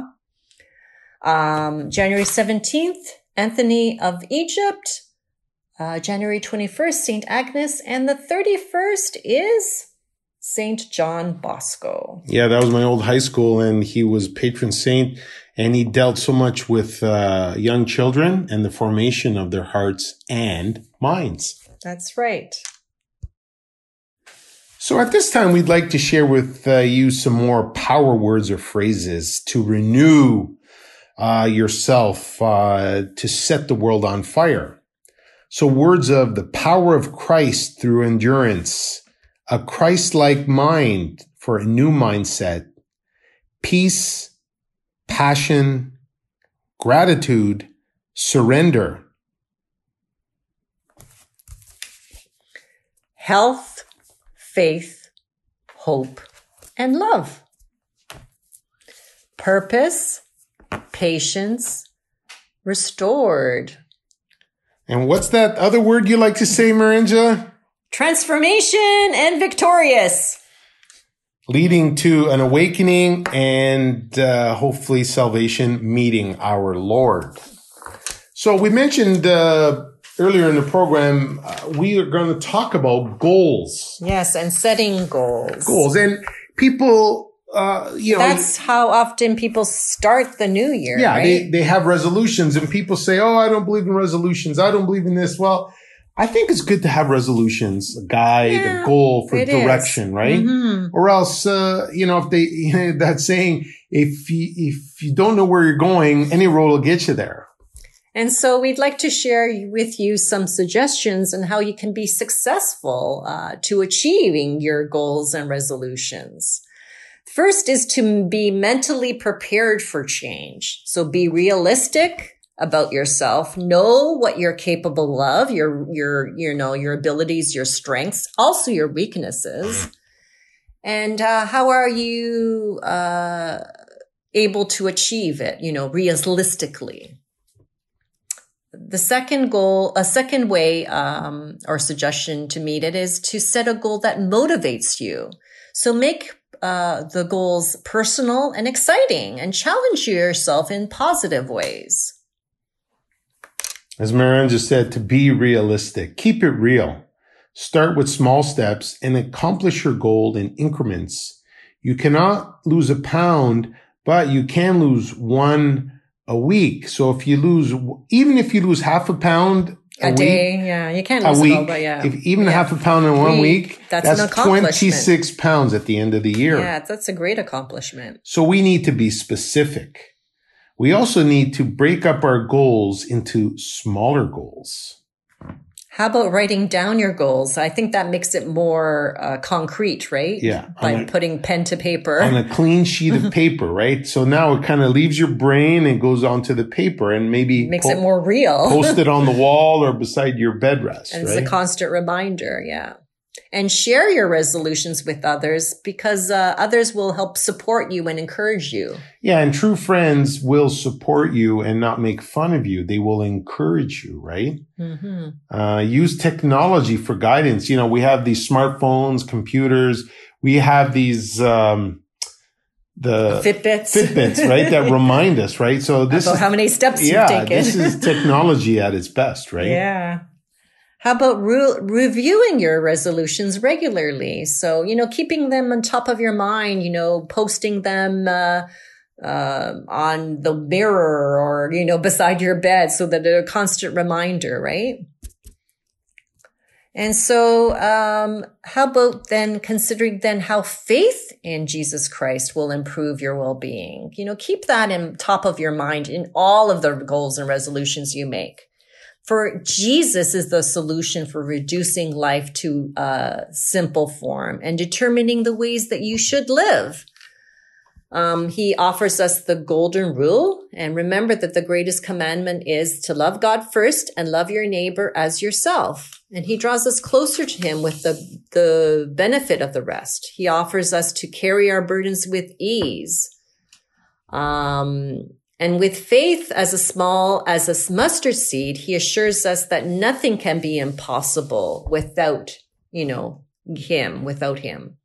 [SPEAKER 3] Um, January seventeenth, Anthony of Egypt. Uh, January twenty-first, Saint Agnes. And the thirty-first is Saint John Bosco.
[SPEAKER 4] Yeah, that was my old high school, and he was patron saint. And he dealt so much with uh, young children and the formation of their hearts and minds.
[SPEAKER 3] That's right.
[SPEAKER 4] So at this time, we'd like to share with uh, you some more power words or phrases to renew uh, yourself, uh, to set the world on fire. So words of the power of Christ through endurance, a Christ-like mind for a new mindset, peace, passion, gratitude, surrender.
[SPEAKER 3] Health, faith, hope, and love. Purpose, patience, restored.
[SPEAKER 4] And what's that other word you like to say, Marangela?
[SPEAKER 3] Transformation and victorious.
[SPEAKER 4] Leading to an awakening and uh, hopefully salvation, meeting our Lord. So we mentioned uh, earlier in the program, uh, we are going to talk about goals.
[SPEAKER 3] Yes, and setting goals.
[SPEAKER 4] Goals. And people uh, you know,
[SPEAKER 3] That's how often people start the new year.
[SPEAKER 4] yeah,
[SPEAKER 3] right?
[SPEAKER 4] they, they have resolutions and people say, oh, I don't believe in resolutions. I don't believe in this. Well, I think it's good to have resolutions, a guide,
[SPEAKER 3] Yeah,
[SPEAKER 4] a goal for
[SPEAKER 3] it
[SPEAKER 4] direction,
[SPEAKER 3] is.
[SPEAKER 4] right?
[SPEAKER 3] Mhm.
[SPEAKER 4] Or else, uh, you know, if they, you know, that saying, if you, if you don't know where you're going, any road will get you there.
[SPEAKER 3] And so we'd like to share with you some suggestions on how you can be successful uh, to achieving your goals and resolutions. First is to be mentally prepared for change. So be realistic about yourself. Know what you're capable of, your, your, you know, your abilities, your strengths, also your weaknesses. And uh, how are you uh, able to achieve it, you know, realistically? The second goal, a second way um, or suggestion to meet it is to set a goal that motivates you. So make uh, the goals personal and exciting and challenge yourself in positive ways.
[SPEAKER 4] As Marianne just said, to be realistic, keep it real. Start with small steps and accomplish your goal in increments. You cannot lose a pound, but you can lose one a week. So if you lose, even if you lose half a pound
[SPEAKER 3] A,
[SPEAKER 4] a, week,
[SPEAKER 3] day, yeah. You can't
[SPEAKER 4] a
[SPEAKER 3] lose it all,
[SPEAKER 4] week,
[SPEAKER 3] but yeah.
[SPEAKER 4] if even
[SPEAKER 3] Yeah.
[SPEAKER 4] half a pound in one
[SPEAKER 3] Week,
[SPEAKER 4] week,
[SPEAKER 3] that's an
[SPEAKER 4] that's
[SPEAKER 3] accomplishment.
[SPEAKER 4] twenty-six pounds at the end of the year.
[SPEAKER 3] Yeah, that's a great accomplishment.
[SPEAKER 4] So we need to be specific. We also need to break up our goals into smaller goals.
[SPEAKER 3] How about writing down your goals? I think that makes it more uh, concrete, right?
[SPEAKER 4] Yeah.
[SPEAKER 3] By
[SPEAKER 4] On a-
[SPEAKER 3] putting pen to paper.
[SPEAKER 4] On a clean sheet of paper, right? So now it kind of leaves your brain and goes onto the paper and maybe
[SPEAKER 3] Makes
[SPEAKER 4] po-
[SPEAKER 3] it more real.
[SPEAKER 4] post it on the wall or beside your bed rest,
[SPEAKER 3] And it's
[SPEAKER 4] right?
[SPEAKER 3] a constant reminder, yeah. And share your resolutions with others because uh, others will help support you and encourage you.
[SPEAKER 4] Yeah, and true friends will support you and not make fun of you. They will encourage you, right?
[SPEAKER 3] Mm-hmm.
[SPEAKER 4] Uh, use technology for guidance. You know, we have these smartphones, computers. We have these, um, the
[SPEAKER 3] Fitbits.
[SPEAKER 4] Fitbits, right? That remind us, right? So this
[SPEAKER 3] About
[SPEAKER 4] is,
[SPEAKER 3] how many steps
[SPEAKER 4] yeah,
[SPEAKER 3] you've taken.
[SPEAKER 4] this is technology at its best, right?
[SPEAKER 3] Yeah. How about re- reviewing your resolutions regularly? So, you know, keeping them on top of your mind, you know, posting them uh, uh, on the mirror or, you know, beside your bed so that they're a constant reminder, right? And so um, how about then considering then how faith in Jesus Christ will improve your well-being? You know, keep that in top of your mind in all of the goals and resolutions you make. For Jesus is the solution for reducing life to a simple form and determining the ways that you should live. Um, he offers us the golden rule. And remember that the greatest commandment is to love God first and love your neighbor as yourself. And he draws us closer to him with the, the benefit of the rest. He offers us to carry our burdens with ease. Um, And with faith as a small as a mustard seed, he assures us that nothing can be impossible without, you know, him, without him.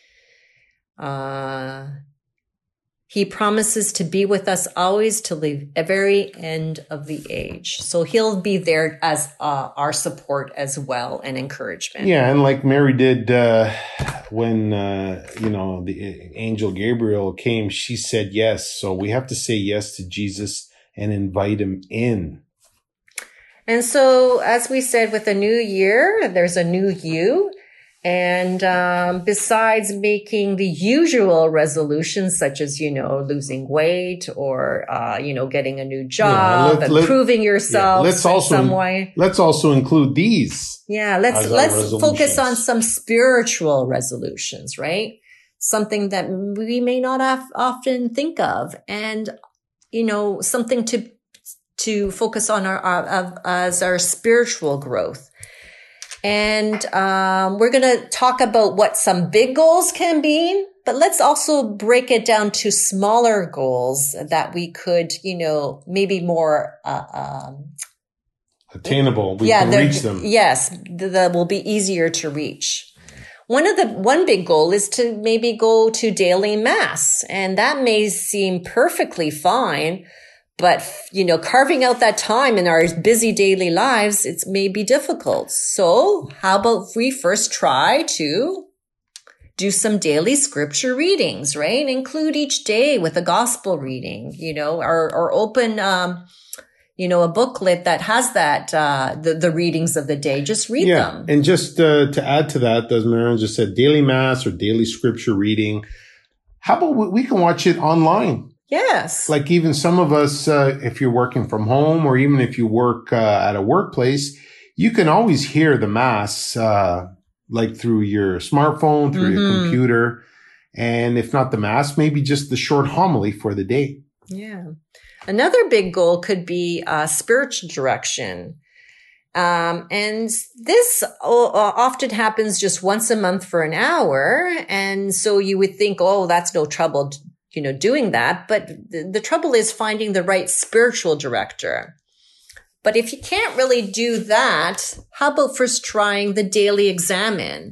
[SPEAKER 3] Uh, he promises to be with us always till the very end of the age. So he'll be there as uh, our support as well and encouragement.
[SPEAKER 4] Yeah, and like Mary did uh, when, uh, you know, the angel Gabriel came, she said yes. So we have to say yes to Jesus and invite him in.
[SPEAKER 3] And so, as we said, with a new year, there's a new you. And um, besides making the usual resolutions, such as, you know, losing weight or, uh, you know, getting a new job,
[SPEAKER 4] Yeah, let- let-
[SPEAKER 3] improving yourself
[SPEAKER 4] let's
[SPEAKER 3] in
[SPEAKER 4] also
[SPEAKER 3] some way.
[SPEAKER 4] let's also include these.
[SPEAKER 3] Yeah, let's
[SPEAKER 4] as our
[SPEAKER 3] let's
[SPEAKER 4] resolutions.
[SPEAKER 3] focus on some spiritual resolutions, right? Something that we may not have often think of, and you know, something to to focus on our, our as our spiritual growth. And um, we're going to talk about what some big goals can be, but let's also break it down to smaller goals that we could, you know, maybe more uh, um,
[SPEAKER 4] Attainable. We
[SPEAKER 3] yeah,
[SPEAKER 4] can
[SPEAKER 3] they're-
[SPEAKER 4] reach them.
[SPEAKER 3] Yes, th- that will be easier to reach. One of the, one big goal is to maybe go to daily mass. And that may seem perfectly fine, but, you know, carving out that time in our busy daily lives, it's may be difficult. So how about we first try to do some daily scripture readings, right? Include each day with a gospel reading, you know, or, or open, um, you know, a booklet that has that, uh, the, the readings of the day. Just read
[SPEAKER 4] yeah.
[SPEAKER 3] them.
[SPEAKER 4] And just uh, to add to that, as Marianne just said, daily mass or daily scripture reading. How about we, we can watch it online?
[SPEAKER 3] Yes.
[SPEAKER 4] Like even some of us, uh, if you're working from home or even if you work uh, at a workplace, you can always hear the mass, uh, like through your smartphone, through mm-hmm. your computer. And if not the mass, maybe just the short homily for the day.
[SPEAKER 3] Yeah. Another big goal could be uh, spiritual direction. Um, and this o- often happens just once a month for an hour. And so you would think, oh, that's no trouble, you know, doing that. But the, the trouble is finding the right spiritual director. But if you can't really do that, how about first trying the daily examine?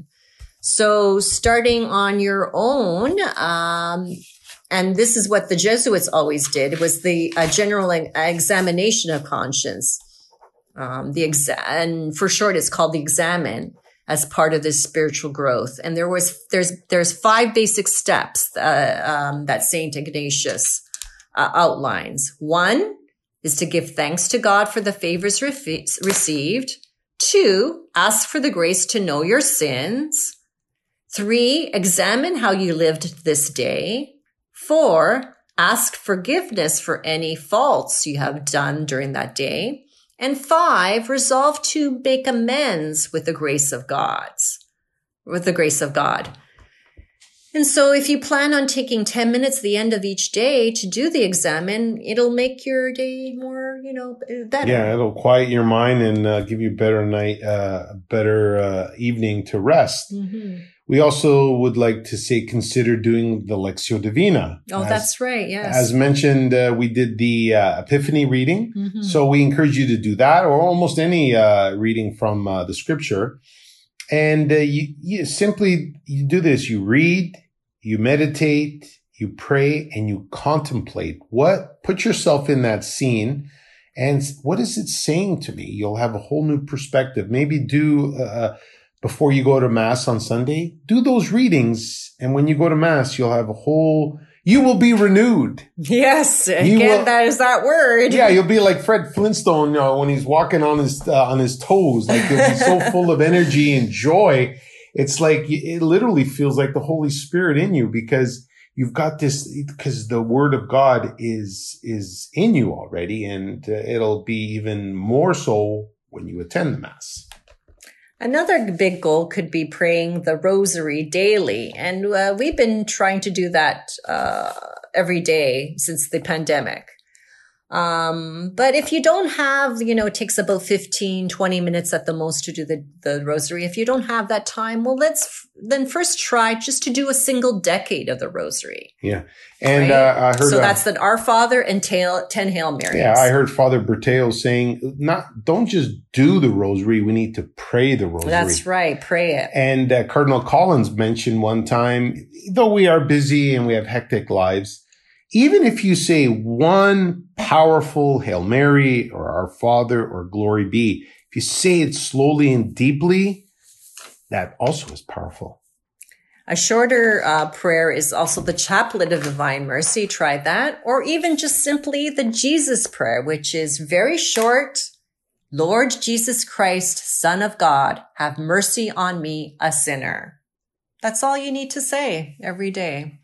[SPEAKER 3] So starting on your own, um, and this is what the Jesuits always did. It was the uh, general examination of conscience. Um, the exa- and for short, it's called the examine as part of this spiritual growth. And there was, there's, there's five basic steps, uh, um, that Saint Ignatius, uh, outlines. One is to give thanks to God for the favors re- received. Two, ask for the grace to know your sins. Three, examine how you lived this day. Four, ask forgiveness for any faults you have done during that day. And five, resolve to make amends with the grace of God's, with the grace of God. And so if you plan on taking ten minutes at the end of each day to do the examine, it'll make your day more, you know, better.
[SPEAKER 4] Yeah, it'll quiet your mind and uh, give you a better night, uh, better uh, evening to rest. Mm-hmm. We also would like to say consider doing the Lectio Divina.
[SPEAKER 3] Oh, as, that's right, yes.
[SPEAKER 4] As mentioned, uh, we did the uh, Epiphany reading. Mm-hmm. So we encourage you to do that or almost any uh, reading from uh, the scripture. And uh, you, you simply you do this. You read, you meditate, you pray, and you contemplate. What? Put yourself in that scene. And what is it saying to me? You'll have a whole new perspective. Maybe do... Uh, Before you go to Mass on Sunday, do those readings. And when you go to Mass, you'll have a whole, you will be renewed.
[SPEAKER 3] Yes. Again, will, that is that word.
[SPEAKER 4] Yeah. You'll be like Fred Flintstone, you know, when he's walking on his, uh, on his toes. Like you'll be so full of energy and joy. It's like, it literally feels like the Holy Spirit in you because you've got this, because the word of God is, is in you already. And uh, it'll be even more so when you attend the Mass.
[SPEAKER 3] Another big goal could be praying the rosary daily. And uh, we've been trying to do that uh, every day since the pandemic. Um, but if you don't have, you know, it takes about fifteen, twenty minutes at the most to do the, the rosary. If you don't have that time, well, let's f- then first try just to do a single decade of the rosary.
[SPEAKER 4] Yeah. And
[SPEAKER 3] right?
[SPEAKER 4] uh, I heard
[SPEAKER 3] So
[SPEAKER 4] uh,
[SPEAKER 3] that's the Our Father and tail, ten Hail Marys.
[SPEAKER 4] Yeah, I heard Father Berteo saying, not don't just do the rosary, we need to pray the rosary.
[SPEAKER 3] That's right, pray it.
[SPEAKER 4] And uh, Cardinal Collins mentioned one time, though we are busy and we have hectic lives, even if you say one powerful Hail Mary or Our Father or Glory Be, if you say it slowly and deeply, that also is powerful.
[SPEAKER 3] A shorter uh, prayer is also the Chaplet of Divine Mercy. Try that. Or even just simply the Jesus prayer, which is very short. Lord Jesus Christ, Son of God, have mercy on me, a sinner. That's all you need to say every day.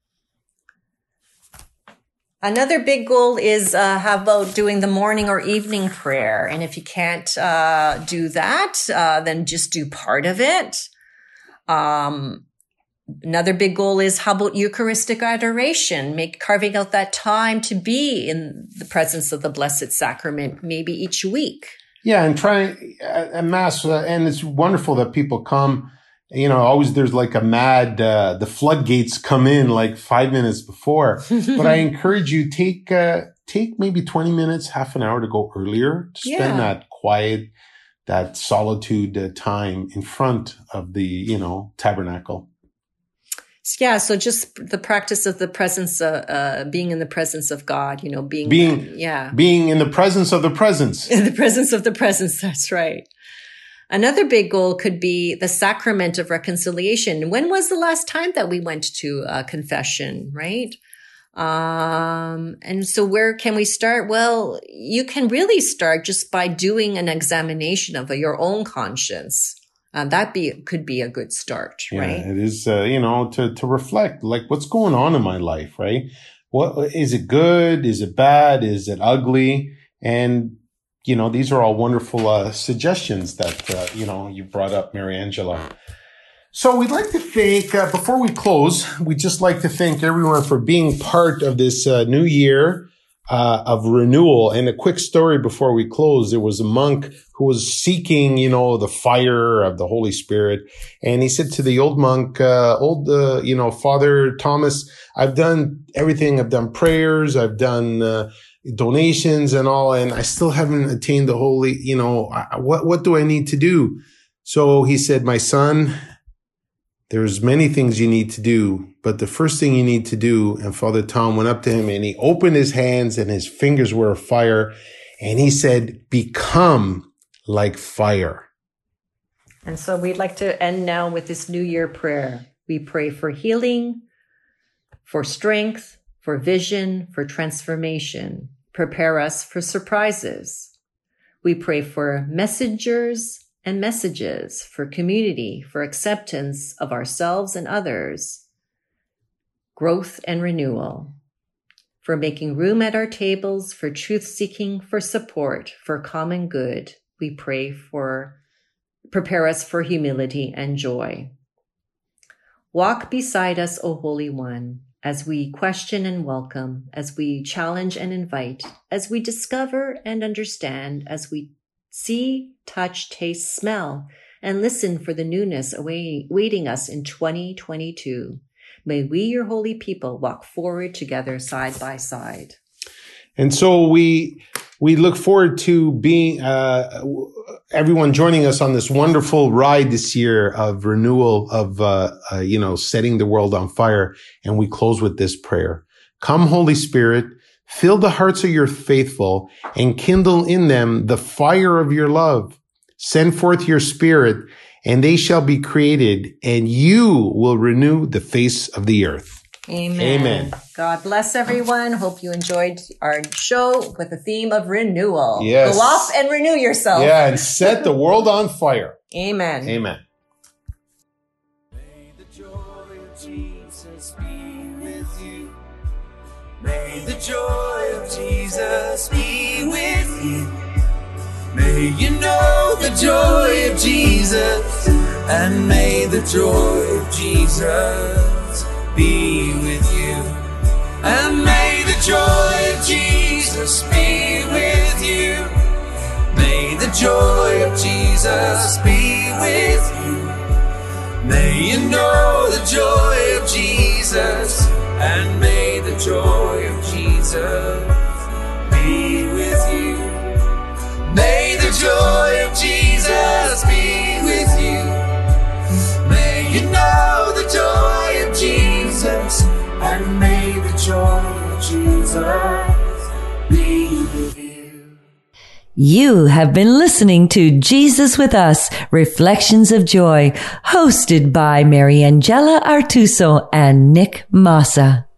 [SPEAKER 3] Another big goal is uh, how about doing the morning or evening prayer? And if you can't uh, do that, uh, then just do part of it. Um, another big goal is how about Eucharistic adoration? Make carving out that time to be in the presence of the Blessed Sacrament, maybe each week.
[SPEAKER 4] Yeah, and try at Mass, uh, and it's wonderful that people come. You know, always there's like a mad, uh, the floodgates come in like five minutes before. But I encourage you, take, uh, take maybe twenty minutes, half an hour to go earlier to spend
[SPEAKER 3] Yeah.
[SPEAKER 4] that quiet, that solitude uh, time in front of the, you know, tabernacle.
[SPEAKER 3] Yeah, so just the practice of the presence, of, uh, being in the presence of God, you know, being,
[SPEAKER 4] Being,
[SPEAKER 3] yeah,
[SPEAKER 4] being in the presence of the presence.
[SPEAKER 3] in the presence of the presence. That's right. Another big goal could be the sacrament of reconciliation. When was the last time that we went to uh, confession, right? Um, and so where can we start? Well, you can really start just by doing an examination of your own conscience. Uh, that be could be a good start,
[SPEAKER 4] yeah,
[SPEAKER 3] right?
[SPEAKER 4] It is, uh, you know, to, to reflect, like, what's going on in my life, right? What, is it good? Is it bad? Is it ugly? And, you know, these are all wonderful uh, suggestions that, uh, you know, you brought up, Mary Angela. So we'd like to thank, uh, before we close, we'd just like to thank everyone for being part of this uh, new year uh, of renewal. And a quick story before we close. There was a monk who was seeking, you know, the fire of the Holy Spirit. And he said to the old monk, uh, old, uh, you know, Father Thomas, I've done everything. I've done prayers. I've done uh, donations and all, and I still haven't attained the holy, you know, what, what do I need to do? So he said, my son, there's many things you need to do, but the first thing you need to do, and Father Tom went up to him and he opened his hands and his fingers were afire. And he said, become like fire.
[SPEAKER 3] And so we'd like to end now with this New Year prayer. We pray for healing, for strength, for vision, for transformation. Prepare us for surprises. We pray for messengers and messages, for community, for acceptance of ourselves and others, growth and renewal, for making room at our tables, for truth-seeking, for support, for common good. We pray for, prepare us for humility and joy. Walk beside us, O Holy One, as we question and welcome, as we challenge and invite, as we discover and understand, as we see, touch, taste, smell, and listen for the newness awaiting us in twenty twenty-two. May we, your holy people, walk forward together side by side.
[SPEAKER 4] And so we we look forward to being uh, everyone joining us on this wonderful ride this year of renewal of uh, uh, you know setting the world on fire. And we close with this prayer: Come, Holy Spirit, fill the hearts of your faithful and kindle in them the fire of your love. Send forth your Spirit, and they shall be created, and you will renew the face of the earth.
[SPEAKER 3] Amen.
[SPEAKER 4] Amen.
[SPEAKER 3] God bless everyone. Hope you enjoyed our show with the theme of renewal.
[SPEAKER 4] Yes.
[SPEAKER 3] Go off and renew yourself.
[SPEAKER 4] Yeah, and set the world on fire.
[SPEAKER 3] Amen.
[SPEAKER 4] Amen.
[SPEAKER 2] May the joy of Jesus be with you. May the joy of Jesus be with you. May you know the joy of Jesus, and may the joy of Jesus be with you. And may the joy of Jesus be with you. May the joy of Jesus be with you. May you know the joy of Jesus, and may the joy of Jesus be with you. May the joy of Jesus be with you. May you know the joy of Jesus, and may the joy of Jesus be with you.
[SPEAKER 1] You have been listening to Jesus with Us, Reflections of Joy, hosted by Mary Angela Artuso and Nick Massa.